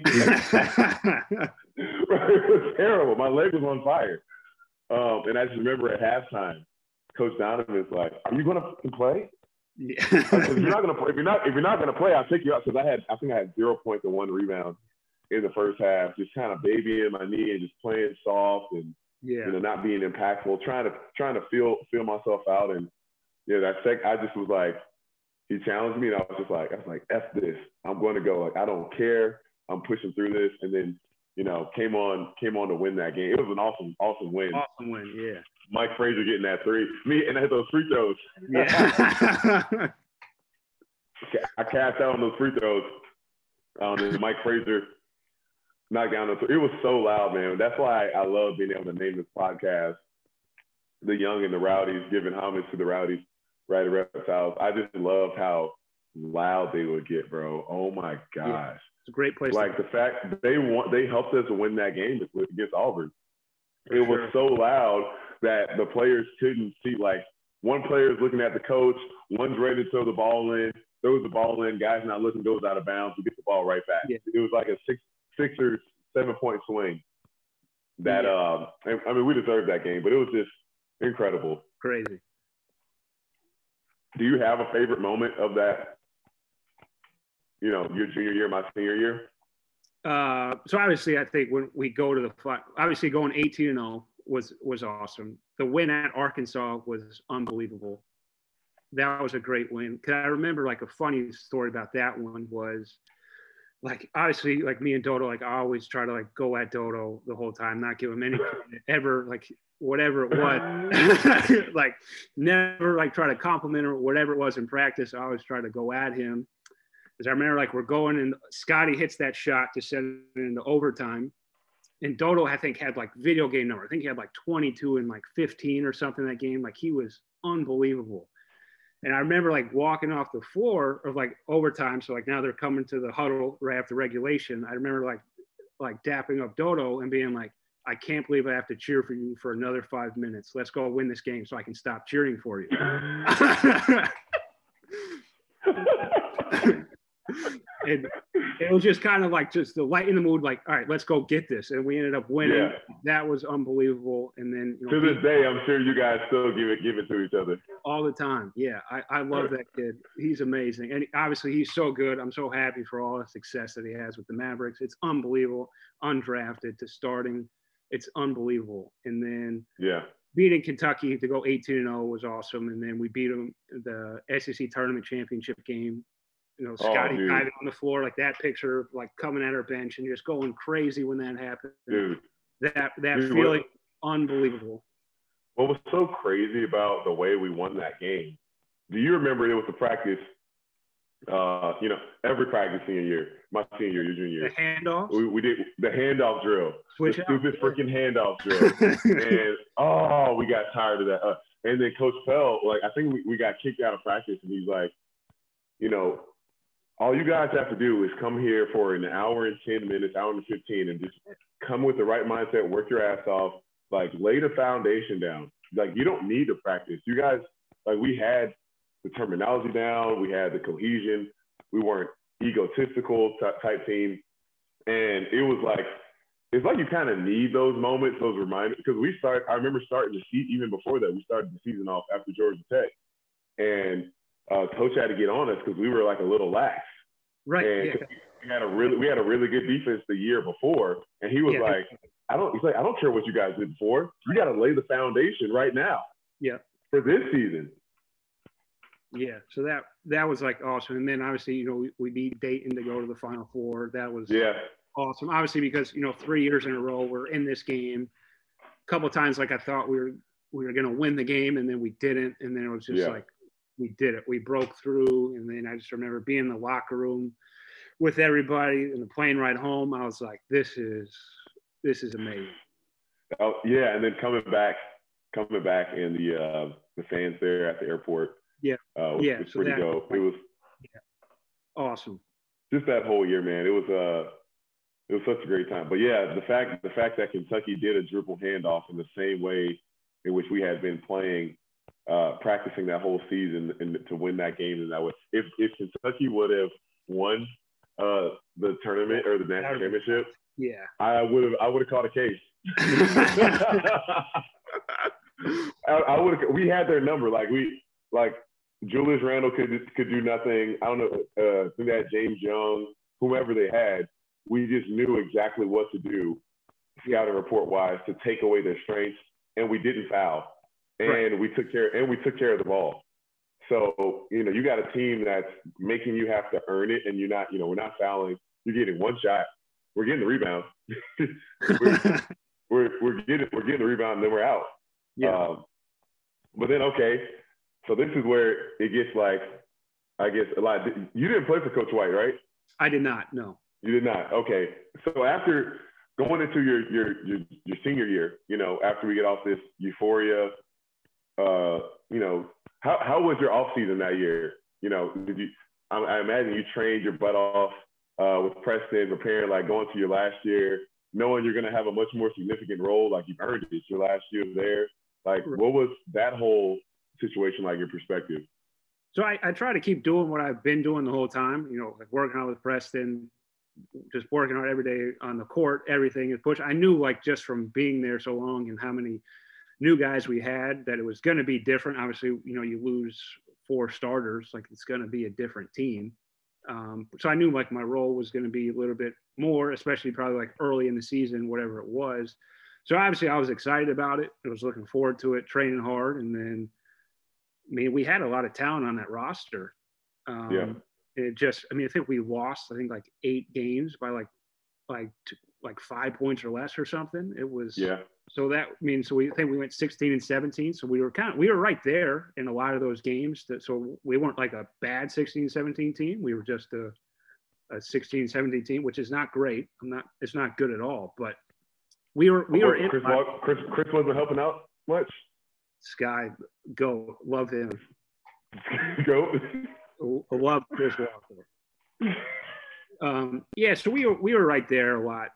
It was terrible. My leg was on fire. And I just remember at halftime, Coach Donovan was like, "Are you going to play?" Yeah. If you're not gonna play, I'll take you out, because I think I had 0 points and 1 rebound in the first half, just kind of babying my knee and just playing soft and you know, not being impactful, trying to feel myself out. And I just was like, he challenged me, and I was like, F this, I'm going to go. Like, I don't care, I'm pushing through this. And then, you know, came on to win that game. It was an awesome win. Awesome win, yeah. Mike Frazier getting that 3. Me and I had those free throws. Yeah. I cashed out on those free throws. And Mike Frazier knocked down those. It was so loud, man. That's why I love being able to name this podcast "The Young and the Rowdies," giving homage to the Rowdies, Rowdy Reptiles. I just love how loud they would get, bro. Oh my gosh. Yeah. It's a great place. Like the fact they helped us win that game against Auburn. It was so loud that the players couldn't see. Like, one player is looking at the coach, one's ready to throw the ball in, throws the ball in, guy's not looking, goes out of bounds, we get the ball right back. Yeah. It was like a 6 or 7 point swing. That I mean, we deserved that game, but it was just incredible. Crazy. Do you have a favorite moment of that? You know, your junior year, my senior year. So obviously, I think when we go to the obviously going 18-0 was awesome. The win at Arkansas was unbelievable. That was a great win. Cause I remember like a funny story about that one was like, obviously like me and Dodo, like I always try to like go at Dodo the whole time, not give him any credit ever, like whatever it was, like never like try to compliment or whatever it was in practice. I always try to go at him. Cause I remember like we're going and Scotty hits that shot to send it into overtime. And Dodo, I think, had like video game number. I think he had like 22 and like 15 or something that game. Like he was unbelievable. And I remember like walking off the floor of like overtime. So like now they're coming to the huddle right after regulation. I remember like dapping up Dodo and being like, I can't believe I have to cheer for you for another 5 minutes. Let's go win this game so I can stop cheering for you. And it was just kind of like just the light in the mood, like, all right, let's go get this. And we ended up winning. Yeah. That was unbelievable. And then to this day, I'm sure you guys still give it to each other. All the time. Yeah. I love that kid. He's amazing. And obviously he's so good. I'm so happy for all the success that he has with the Mavericks. It's unbelievable. Undrafted to starting. It's unbelievable. And then beating Kentucky to go 18-0 was awesome. And then we beat them the SEC tournament championship game. You know, Scotty diving on the floor, like that picture, like coming at our bench and just going crazy when that happened. Dude, that feeling, unbelievable. What was so crazy about the way we won that game? Do you remember it was a practice? You know, every practice senior year, my senior year, your junior year. The handoffs. We did the handoff drill. Switch the stupid freaking handoff drill. And we got tired of that. And then Coach Pell, like I think we got kicked out of practice, and he's like, you know, all you guys have to do is come here for an hour and 10 minutes, hour and 15, and just come with the right mindset, work your ass off, like lay the foundation down. Like you don't need to practice. You guys, like we had the terminology down, we had the cohesion, we weren't egotistical type team. And it was like, it's like you kind of need those moments, those reminders, because I remember starting the season, even before that, we started the season off after Georgia Tech. And Coach had to get on us because we were like a little lax. Right. And we had a really good defense the year before. And he was like, I don't care what you guys did before. You got to lay the foundation right now. Yeah. For this season. Yeah. So that was like awesome. And then obviously, you know, we beat Dayton to go to the Final Four. That was awesome. Obviously, because, you know, 3 years in a row, we're in this game. A couple of times, like I thought we were going to win the game, and then we didn't. And then it was just like, we did it. We broke through. And then I just remember being in the locker room with everybody and the plane ride home. I was like, this is amazing. Oh yeah. And then coming back and the fans there at the airport. Yeah. Was pretty dope. It was awesome. Just that whole year, man. It was such a great time. But yeah, the fact that Kentucky did a dribble handoff in the same way in which we had been playing, practicing that whole season and to win that game, and that was if Kentucky would have won the tournament or the national championship, I would have caught a case. I would have. We had their number. Like Julius Randle could do nothing. I don't know. They had James Young, whomever they had. We just knew exactly what to do, scouting report wise, to take away their strengths, and we didn't foul. And we took care of the ball. So, you know, you got a team that's making you have to earn it, and you're not, you know, we're not fouling. You're getting one shot. We're getting the rebound. we're getting the rebound, and then we're out. Yeah. But then, okay, so this is where it gets like, I guess a lot. You didn't play for Coach White, right? I did not. No. You did not. Okay. So after going into your senior year, you know, after we get off this euphoria, you know, how was your off season that year? You know, I imagine you trained your butt off with Preston, preparing, like going to your last year, knowing you're going to have a much more significant role, like you've earned it. Your last year there. Like, what was that whole situation like, your perspective? So I try to keep doing what I've been doing the whole time, you know, like working out with Preston, just working hard every day on the court, everything is push. I knew like just from being there so long and how many new guys we had that it was going to be different. Obviously, you know, you lose 4 starters, like it's going to be a different team. So I knew like my role was going to be a little bit more, especially probably like early in the season, whatever it was. So obviously I was excited about it. I was looking forward to it, training hard. And then, I mean, we had a lot of talent on that roster. It just, I mean, I think we lost, I think like 8 games by like 5 points or less or something. It was, so that means, so we think we went 16 and 17. So we were right there in a lot of those games. So we weren't like a bad 16, 17 team. We were just a 16, 17 team, which is not great. It's not good at all, but we were in. Chris wasn't helping out much. Sky, go, love him. Go. I love Chris Walker. So we were right there a lot.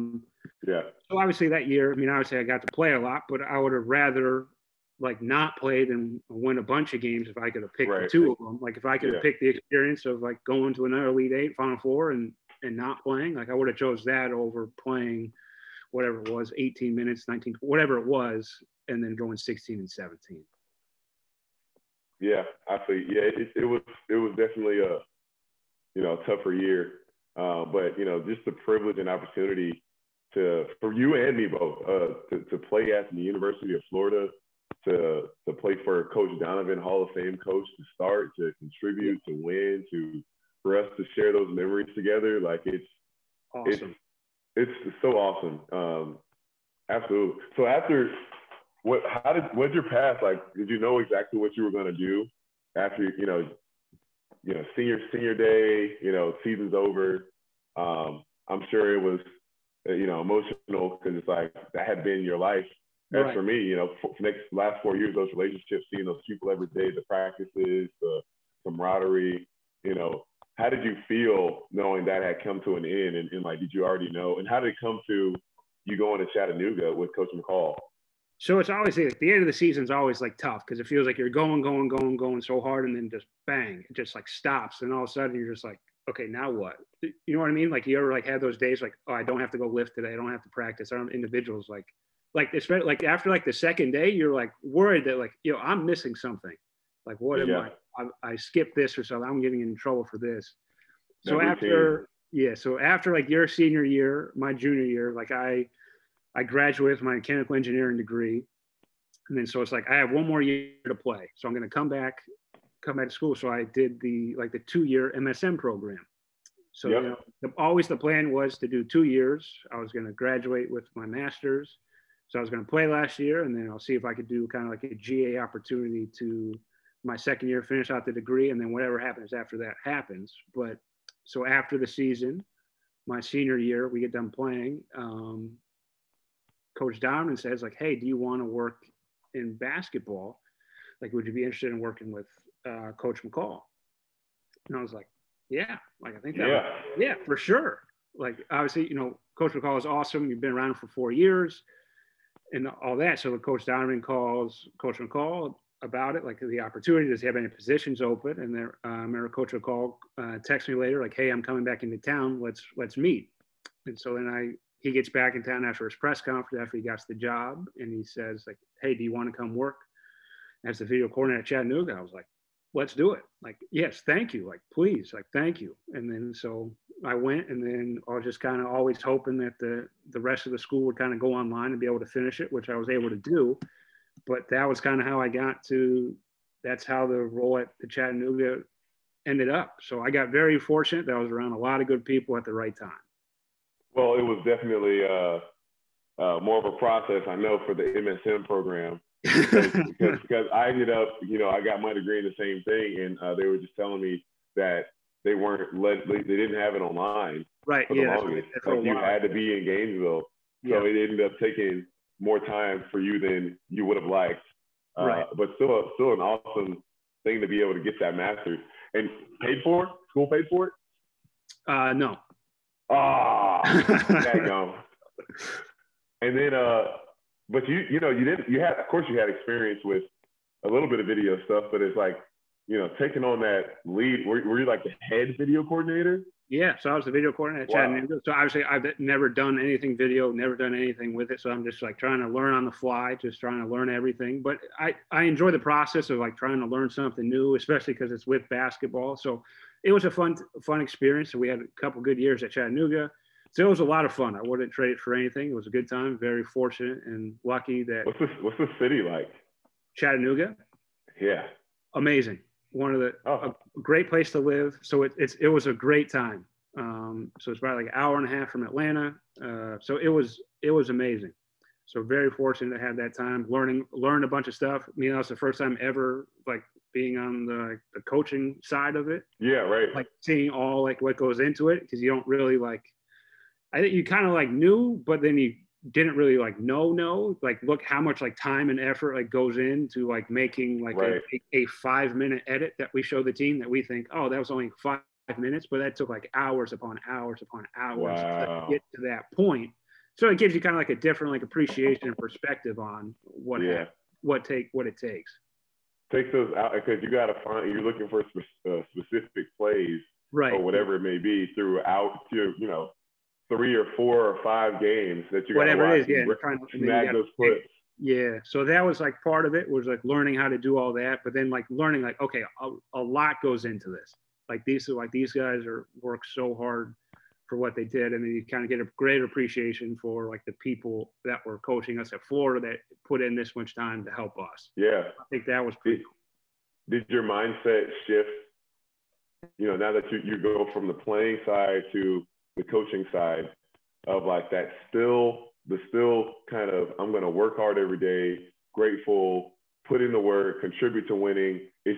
So obviously that year, I mean, obviously I got to play a lot, but I would have rather like not play than win a bunch of games if I could have picked the 2 of them. Like if I could have picked the experience of like going to another Elite 8, Final Four, and not playing, like I would have chose that over playing whatever it was, 18 minutes, 19, whatever it was, and then going 16 and 17. Yeah, I see. Yeah, it was definitely a, you know, tougher year. But, you know, just the privilege and opportunity for you and me both, to play at the University of Florida, to play for Coach Donovan, Hall of Fame coach, to start, to contribute, to win, for us to share those memories together. Like it's awesome. It's so awesome. Absolutely. So after what's your path like? Did you know exactly what you were going to do after, you know, senior day, you know, season's over? I'm sure it was, you know, emotional because it's like that had been your life. As for me, you know, for the last 4 years, those relationships, seeing those people every day, the practices, the camaraderie, you know, how did you feel knowing that had come to an end? And like, did you already know? And how did it come to you going to Chattanooga with Coach McCall? So it's always like the end of the season is always like tough because it feels like you're going so hard, and then just bang, it just like stops, and all of a sudden you're just like, okay, now what? You know what I mean? Like you ever like had those days like, oh, I don't have to go lift today, I don't have to practice. I don't individuals like especially like after like the second day, you're like worried that like, you know, I'm missing something. Like what am I skipped this or something. I'm getting in trouble for this. So after like your senior year, my junior year, like I graduated with my mechanical engineering degree. And then, so it's like, I have 1 more year to play. So I'm going to come back to school. So I did the 2-year MSM program. So, you know, always the plan was to do 2 years. I was going to graduate with my master's. So I was going to play last year, and then I'll see if I could do kind of like a GA opportunity to my second year, finish out the degree. And then whatever happens after that happens. But so after the season, my senior year, we get done playing. Coach Donovan says like, hey, do you want to work in basketball? Like, would you be interested in working with Coach McCall? And I was like, yeah, like I think that yeah, for sure. Like obviously, you know, Coach McCall is awesome. You've been around for 4 years and all that. So Coach Donovan calls Coach McCall about it, like the opportunity. Does he have any positions open? And there, I remember Coach McCall texted me later, like, hey, I'm coming back into town. Let's meet. And so then he gets back in town after his press conference, after he got the job, and he says like, hey, do you want to come work as the video coordinator at Chattanooga? I was like, let's do it. Like, yes, thank you. Like, please, like, thank you. And then so I went, and then I was just kind of always hoping that the rest of the school would kind of go online and be able to finish it, which I was able to do. But that was kind of how I got to, that's how the role at the Chattanooga ended up. So I got very fortunate that I was around a lot of good people at the right time. Well, it was definitely more of a process, I know, for the MSM program because I ended up, you know, I got my degree in the same thing, and they were just telling me that they didn't have it online. Right. For the longest. Like you had to be in Gainesville, so it ended up taking more time for you than you would have liked. Right. But still an awesome thing to be able to get that master's and paid for. School paid for it? No. Dang on. And then, but you had, of course you had experience with a little bit of video stuff, but it's like, you know, taking on that lead, were you like the head video coordinator? Yeah, so I was the video coordinator at Chattanooga. So obviously I've never done anything video, never done anything with it. So I'm just like trying to learn on the fly, just trying to learn everything. But I enjoy the process of like trying to learn something new, especially because it's with basketball. So it was a fun experience. So we had a couple good years at Chattanooga. So it was a lot of fun. I wouldn't trade it for anything. It was a good time. Very fortunate and lucky that. What's the city like? Chattanooga? Yeah. Amazing. One of the a great place to live. So it was a great time. So it's about like an hour and a half from Atlanta. So it was amazing. So very fortunate to have that time learned a bunch of stuff. That was the first time ever like being on the coaching side of it. Yeah, right. Like seeing all like what goes into it, because you don't really like. I think you kind of like knew, but then you didn't really like know like look how much like time and effort like goes into like making like a 5-minute edit that we show the team that we think, oh, that was only 5 minutes, but that took like hours upon hours upon hours to get to that point. So it gives you kind of like a different like appreciation and perspective on what it takes. Take those out, because you got to find, you're looking for specific plays, right, or whatever it may be throughout your 3 or 4 or 5 games that you got to watch. Whatever it is, yeah. Snag those clips. Yeah, so that was like part of it, was like learning how to do all that, but then like learning like, okay, a lot goes into this. Like these guys work so hard for what they did, and then you kind of get a greater appreciation for like the people that were coaching us at Florida that put in this much time to help us. Yeah, I think that was pretty cool. Did your mindset shift? Now that you go from the playing side to the coaching side, of like that still kind of, I'm going to work hard every day, grateful, put in the work, contribute to winning. It's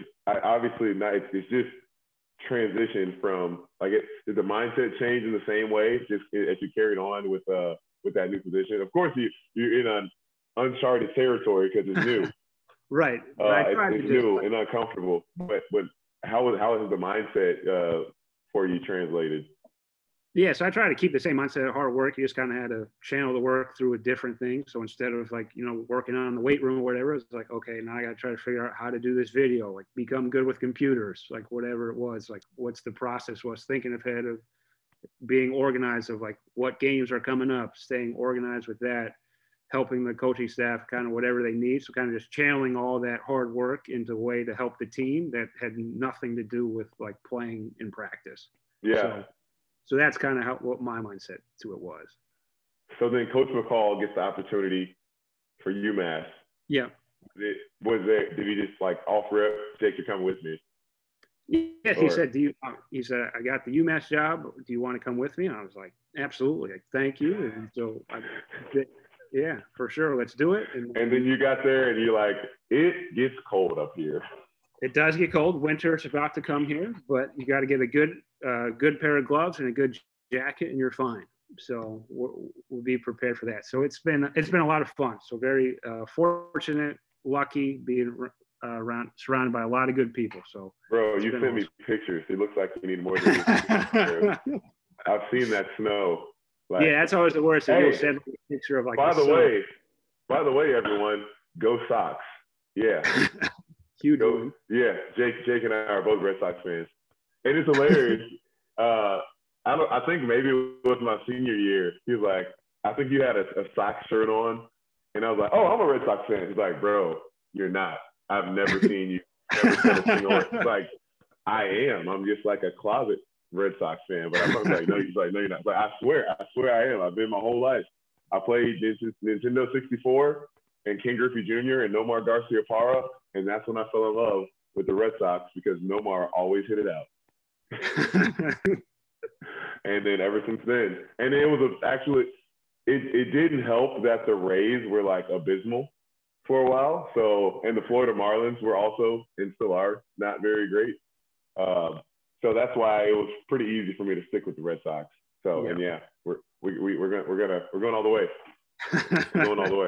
just transition from like did the mindset change in the same way just as you carried on with that new position? Of course you're in an uncharted territory because it's new. Right. It's new and uncomfortable, but how has the mindset for you translated? Yeah, so I try to keep the same mindset of hard work. You just kind of had to channel the work through a different thing. So instead of like, working on the weight room or whatever, it's like, okay, now I got to try to figure out how to do this video, like become good with computers, like whatever it was, like what's the process was, thinking ahead of being organized of like what games are coming up, staying organized with that, helping the coaching staff kind of whatever they need. So kind of just channeling all that hard work into a way to help the team that had nothing to do with like playing in practice. Yeah. So that's kind of what my mindset to it was. So then Coach McCall gets the opportunity for UMass. Yeah. Did he just like off rip, Jake, you're coming with me? Yes, he said, I got the UMass job. Do you want to come with me? And I was like, absolutely. Like, thank you. And so yeah, for sure. Let's do it. And then you got there and you're like, it gets cold up here. It does get cold. Winter is about to come here, but you got to get a good pair of gloves and a good jacket, and you're fine. So we'll be prepared for that. So it's been a lot of fun. So very fortunate, lucky, being surrounded by a lot of good people. So bro, you sent me pictures. It looks like you need more than I've seen that snow. Like, yeah, that's always the worst. Hey, you'll send me a picture of like. By the way, everyone, go Sox. Yeah. Huge one. Yeah, Jake and I are both Red Sox fans, and it's hilarious. I think maybe it was my senior year. He was like, I think you had a Sox shirt on, and I was like, oh, I'm a Red Sox fan. He's like, bro, you're not. I've never seen you. Never said a single word. It's like, I am. I'm just like a closet Red Sox fan. But I'm like, no, he's like, no, you're not. But I swear I am. I've been my whole life. I played Nintendo 64 and Ken Griffey Jr. and Nomar Garciaparra. And that's when I fell in love with the Red Sox, because Nomar always hit it out. And then ever since then, and it was it didn't help that the Rays were like abysmal for a while. So, and the Florida Marlins were also, and still are, not very great. So that's why it was pretty easy for me to stick with the Red Sox. So, yeah. And yeah, we're going all the way. We're going all the way.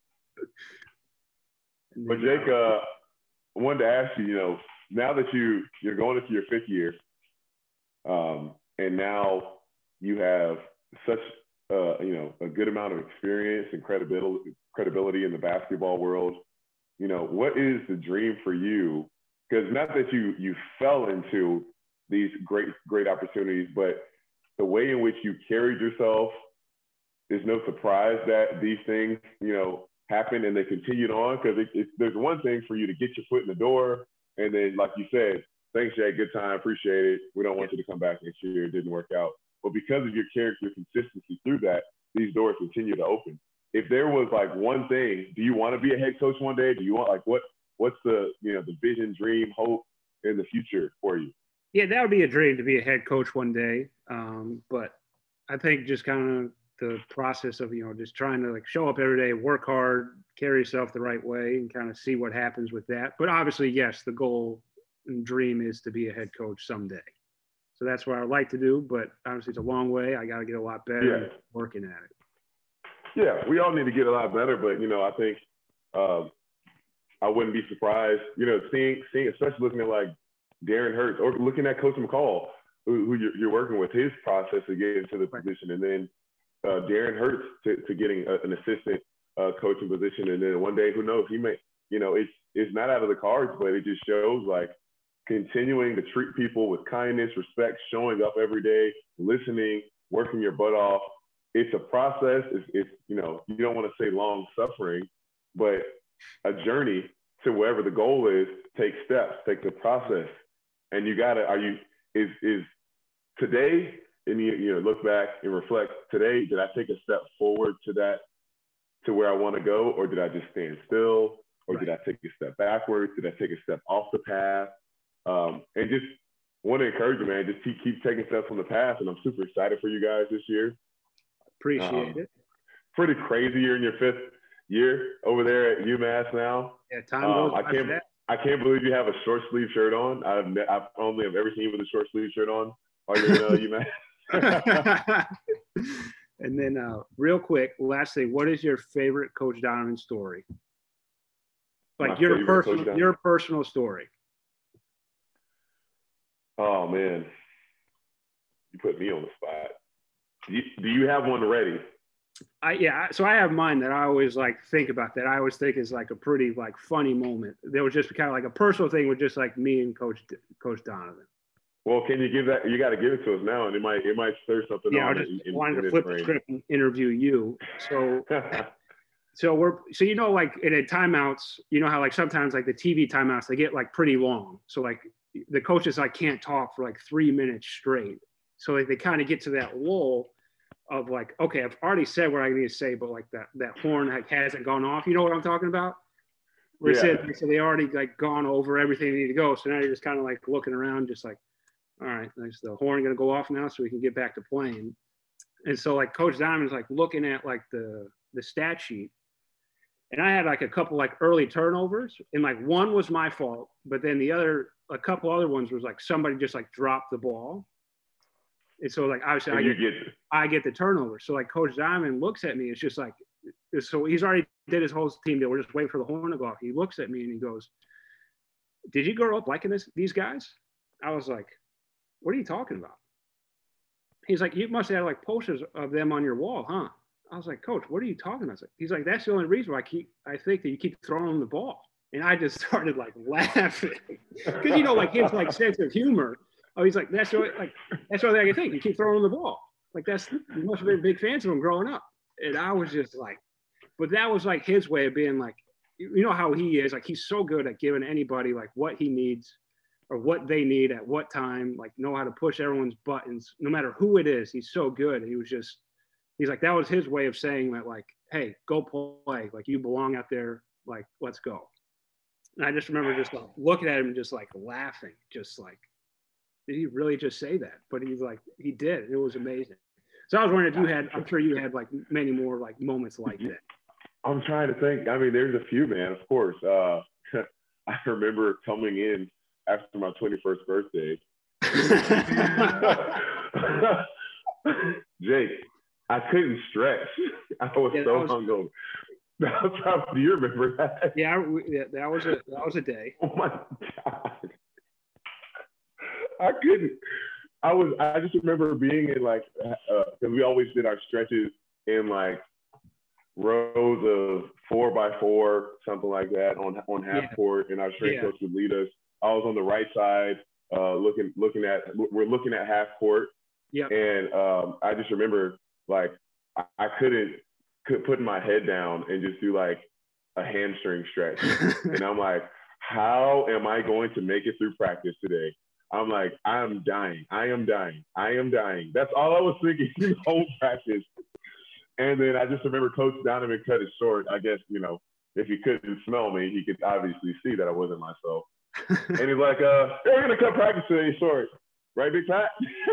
But Jake, I wanted to ask you, now that you're going into your 5th year, and now you have such a good amount of experience and credibility in the basketball world, what is the dream for you? Because not that you fell into these great opportunities, but the way in which you carried yourself, there's no surprise that these things, happened and they continued on, because there's one thing for you to get your foot in the door and then, like you said, thanks, Jay, good time, appreciate it. We don't want you to come back next year. It didn't work out. But because of your character consistency through that, these doors continue to open. If there was like one thing, do you want to be a head coach one day? Do you want what's the the vision, dream, hope in the future for you? Yeah, that would be a dream to be a head coach one day. But I think just kind of the process of, just trying to like show up every day, work hard, carry yourself the right way, and kind of see what happens with that. But obviously, yes, the goal and dream is to be a head coach someday. So that's what I like to do. But obviously, it's a long way. I got to get a lot better working at it. Yeah, we all need to get a lot better. But, I think I wouldn't be surprised, seeing, especially looking at like Darren Hurts or looking at Coach McCall, who you're working with, his process to get into the position, and then Darren Hurts to getting an assistant coaching position. And then one day, who knows, he may, it's not out of the cards, but it just shows like continuing to treat people with kindness, respect, showing up every day, listening, working your butt off. It's a process. It's you don't want to say long suffering, but a journey to wherever the goal is. Take steps, take the process. And you gotta, is today, and you look back and reflect, today, did I take a step forward to where I want to go, or did I just stand still, or did I take a step backwards? Did I take a step off the path? And just want to encourage you, man, just keep taking steps on the path. And I'm super excited for you guys this year. Appreciate it. Pretty crazy year in your 5th year over there at UMass now. Yeah, time goes by fast. I can't believe you have a short sleeve shirt on. I've only ever seen you with a short sleeve shirt on while you're in UMass. And then real quick, lastly, what is your favorite Coach Donovan story? Like your personal story. Oh man, you put me on the spot. Do you have one ready? So I have mine that I always like think about, that I always think is like a pretty like funny moment. There was just kind of like a personal thing with just like me and Coach Donovan. Well, can you give that? You got to give it to us now, and it might stir something. Yeah, I just wanted to flip the script and interview you. So, like in a timeouts, how like sometimes like the TV timeouts, they get like pretty long. So like the coaches like can't talk for like 3 minutes straight. So like they kind of get to that lull of like, okay, I've already said what I need to say, but like that horn like hasn't gone off. You know what I'm talking about? Where so they already like gone over everything they need to go. So now you're just kind of like looking around, just like, all right, is the horn going to go off now so we can get back to playing? And so like Coach Donovan's like looking at like the stat sheet, and I had like a couple like early turnovers, and like one was my fault, but then a couple other ones was like somebody just like dropped the ball. And so like obviously I get the turnover. So like Coach Donovan looks at me, it's just like, so he's already did his whole team deal. We're just waiting for the horn to go off. He looks at me and he goes, "Did you grow up liking these guys?" I was like, "What are you talking about?" He's like, "You must have like posters of them on your wall, huh?" I was like, "Coach, what are you talking about?" He's like, "That's the only reason why I think that you keep throwing them the ball." And I just started like laughing because like his like sense of humor. Oh, he's like, that's the only thing I can think. You keep throwing him the ball. Like you must have been big fans of him growing up. And I was just like, but that was like his way of being like, how he is. Like he's so good at giving anybody like what he needs or what they need at what time. Like know how to push everyone's buttons, no matter who it is. He's so good. And he's like, that was his way of saying that like, hey, go play. Like you belong out there. Like let's go. And I just remember just like looking at him and just like laughing, just like, did he really just say that? But he's like, he did. It was amazing. So I was wondering if I'm sure you had like many more like moments like that. I'm trying to think. I mean, there's a few, man, of course. I remember coming in after my 21st birthday. Jake, I couldn't stretch. I was so hungover. Do you remember that? Yeah, that was a day. Oh my God. I couldn't. I just remember being in like, because we always did our stretches in like rows of 4x4, something like that on half court, and our strength coach would lead us. I was on the right side, we're looking at half court, Yeah. And I just remember like I couldn't put my head down and just do like a hamstring stretch. And I'm like, how am I going to make it through practice today? I'm like, I am dying. That's all I was thinking the whole practice. And then I just remember Coach Donovan cut it short. I guess, you know, if he couldn't smell me, he could obviously see that I wasn't myself. And he's like, we're going to cut practice today short. Right, Big Pat?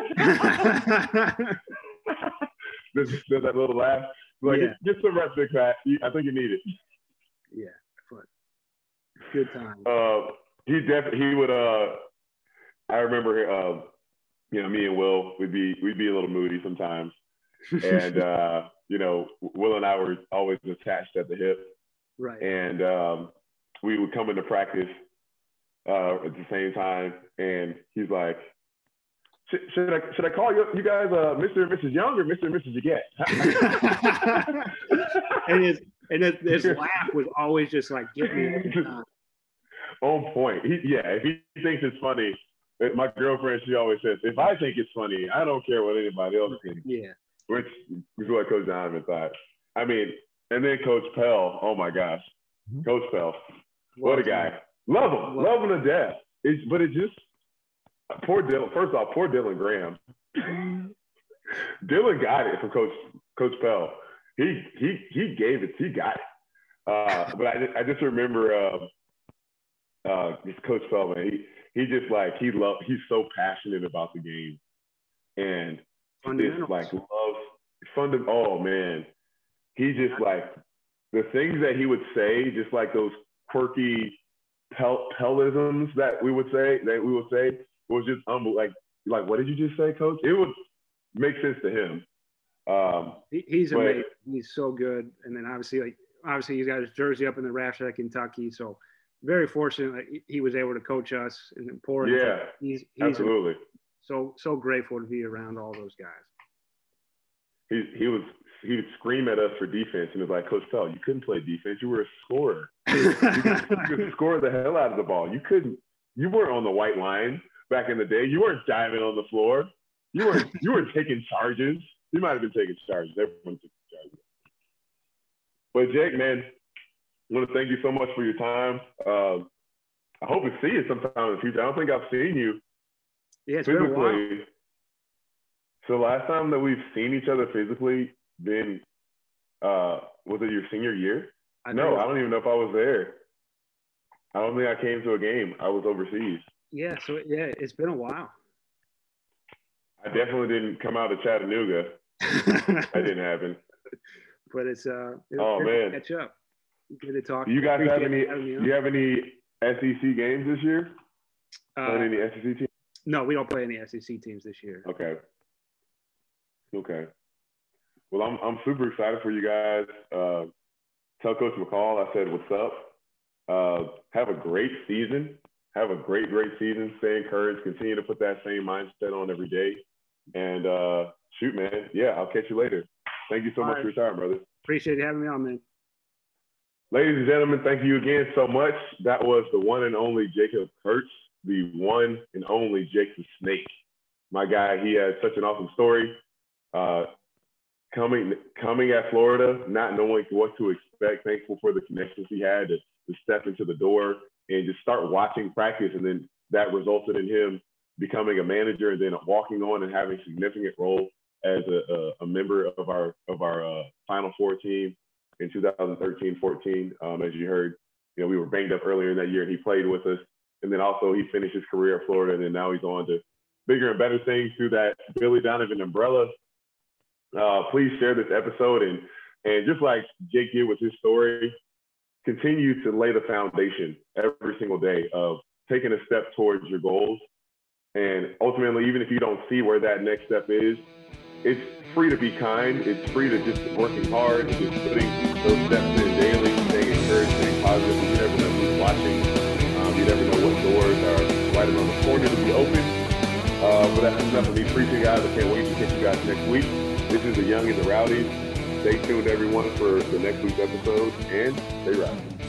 There's that little laugh. Like, get some rest, Big Pat. I think you need it. Yeah, but good time. He would. I remember, you know, me and Will, we'd be a little moody sometimes, and you know, Will and I were always attached at the hip, right? And we would come into practice at the same time, and he's like, Should I call you guys Mr. and Mrs. Young or Mr. and Mrs. Jaget? and his laugh was always just like, get me every time. On point. If he thinks it's funny, my girlfriend, she always says, if I think it's funny, I don't care what anybody else thinks. Yeah. Which is what Coach Donovan thought. I mean, and then Coach Pell, oh my gosh. Coach Pell. What a guy. Love him to death. But it just, poor Dylan. First off, poor Dylan Graham. Dylan got it from Coach Pell. He gave it. He got it. But I just remember this Coach Pell, man. He just like he's so passionate about the game, and just like loves oh man, he just like the things that he would say, just like those quirky Pellisms that we would say was just unbelievable. Like what did you just say, Coach? It would make sense to him. He's amazing. He's so good. And then obviously he's got his jersey up in the rafters at Kentucky. So very fortunate that he was able to coach us and pour into. Yeah, he's absolutely. So grateful to be around all those guys. He would scream at us for defense, and it was like, Coach Pell, you couldn't play defense. You were a scorer. You could score the hell out of the ball. You weren't on the white line back in the day. You weren't diving on the floor. You weren't taking charges. You might have been taking charges. Everyone took charges. But Jake, man, I want to thank you so much for your time. I hope to see you sometime in the future. I don't think I've seen you it's physically. Been a while. So last time that we've seen each other physically been, was it your senior year? I don't even know if I was there. I don't think I came to a game. I was overseas. Yeah, it's been a while. I definitely didn't come out of Chattanooga. That didn't happen. But it's man, catch up. Good to talk. Do you guys have any? Do you have any SEC games this year? Any SEC teams? No, we don't play any SEC teams this year. Okay. Well, I'm super excited for you guys. Tell Coach McCall I said what's up. Have a great season. Have a great season. Stay encouraged. Continue to put that same mindset on every day. And shoot, man. Yeah, I'll catch you later. Thank you so much for your time, brother. Appreciate you having me on, man. Ladies and gentlemen, thank you again so much. That was the one and only Jacob Kurtz, the one and only Jake the Snake. My guy, he had such an awesome story. Coming at Florida, not knowing what to expect, thankful for the connections he had to step into the door and just start watching practice. And then that resulted in him becoming a manager and then walking on and having a significant role as a member of our Final Four team in 2013-14. As you heard, we were banged up earlier in that year and he played with us. And then also he finished his career at Florida, and then now he's on to bigger and better things through that Billy Donovan umbrella. Please share this episode and just like Jake did with his story, continue to lay the foundation every single day of taking a step towards your goals. And ultimately, even if you don't see where that next step is, it's free to be kind. It's free to just working hard and just putting those steps in daily, staying encouraged, staying positive. You never know who's watching. You never know what doors are right around the corner to be open. But that's enough of me preaching, guys. I can't wait to catch you guys next week. This is the Young and the Rowdies. Stay tuned, everyone, for the next week's episode, and stay rowdy.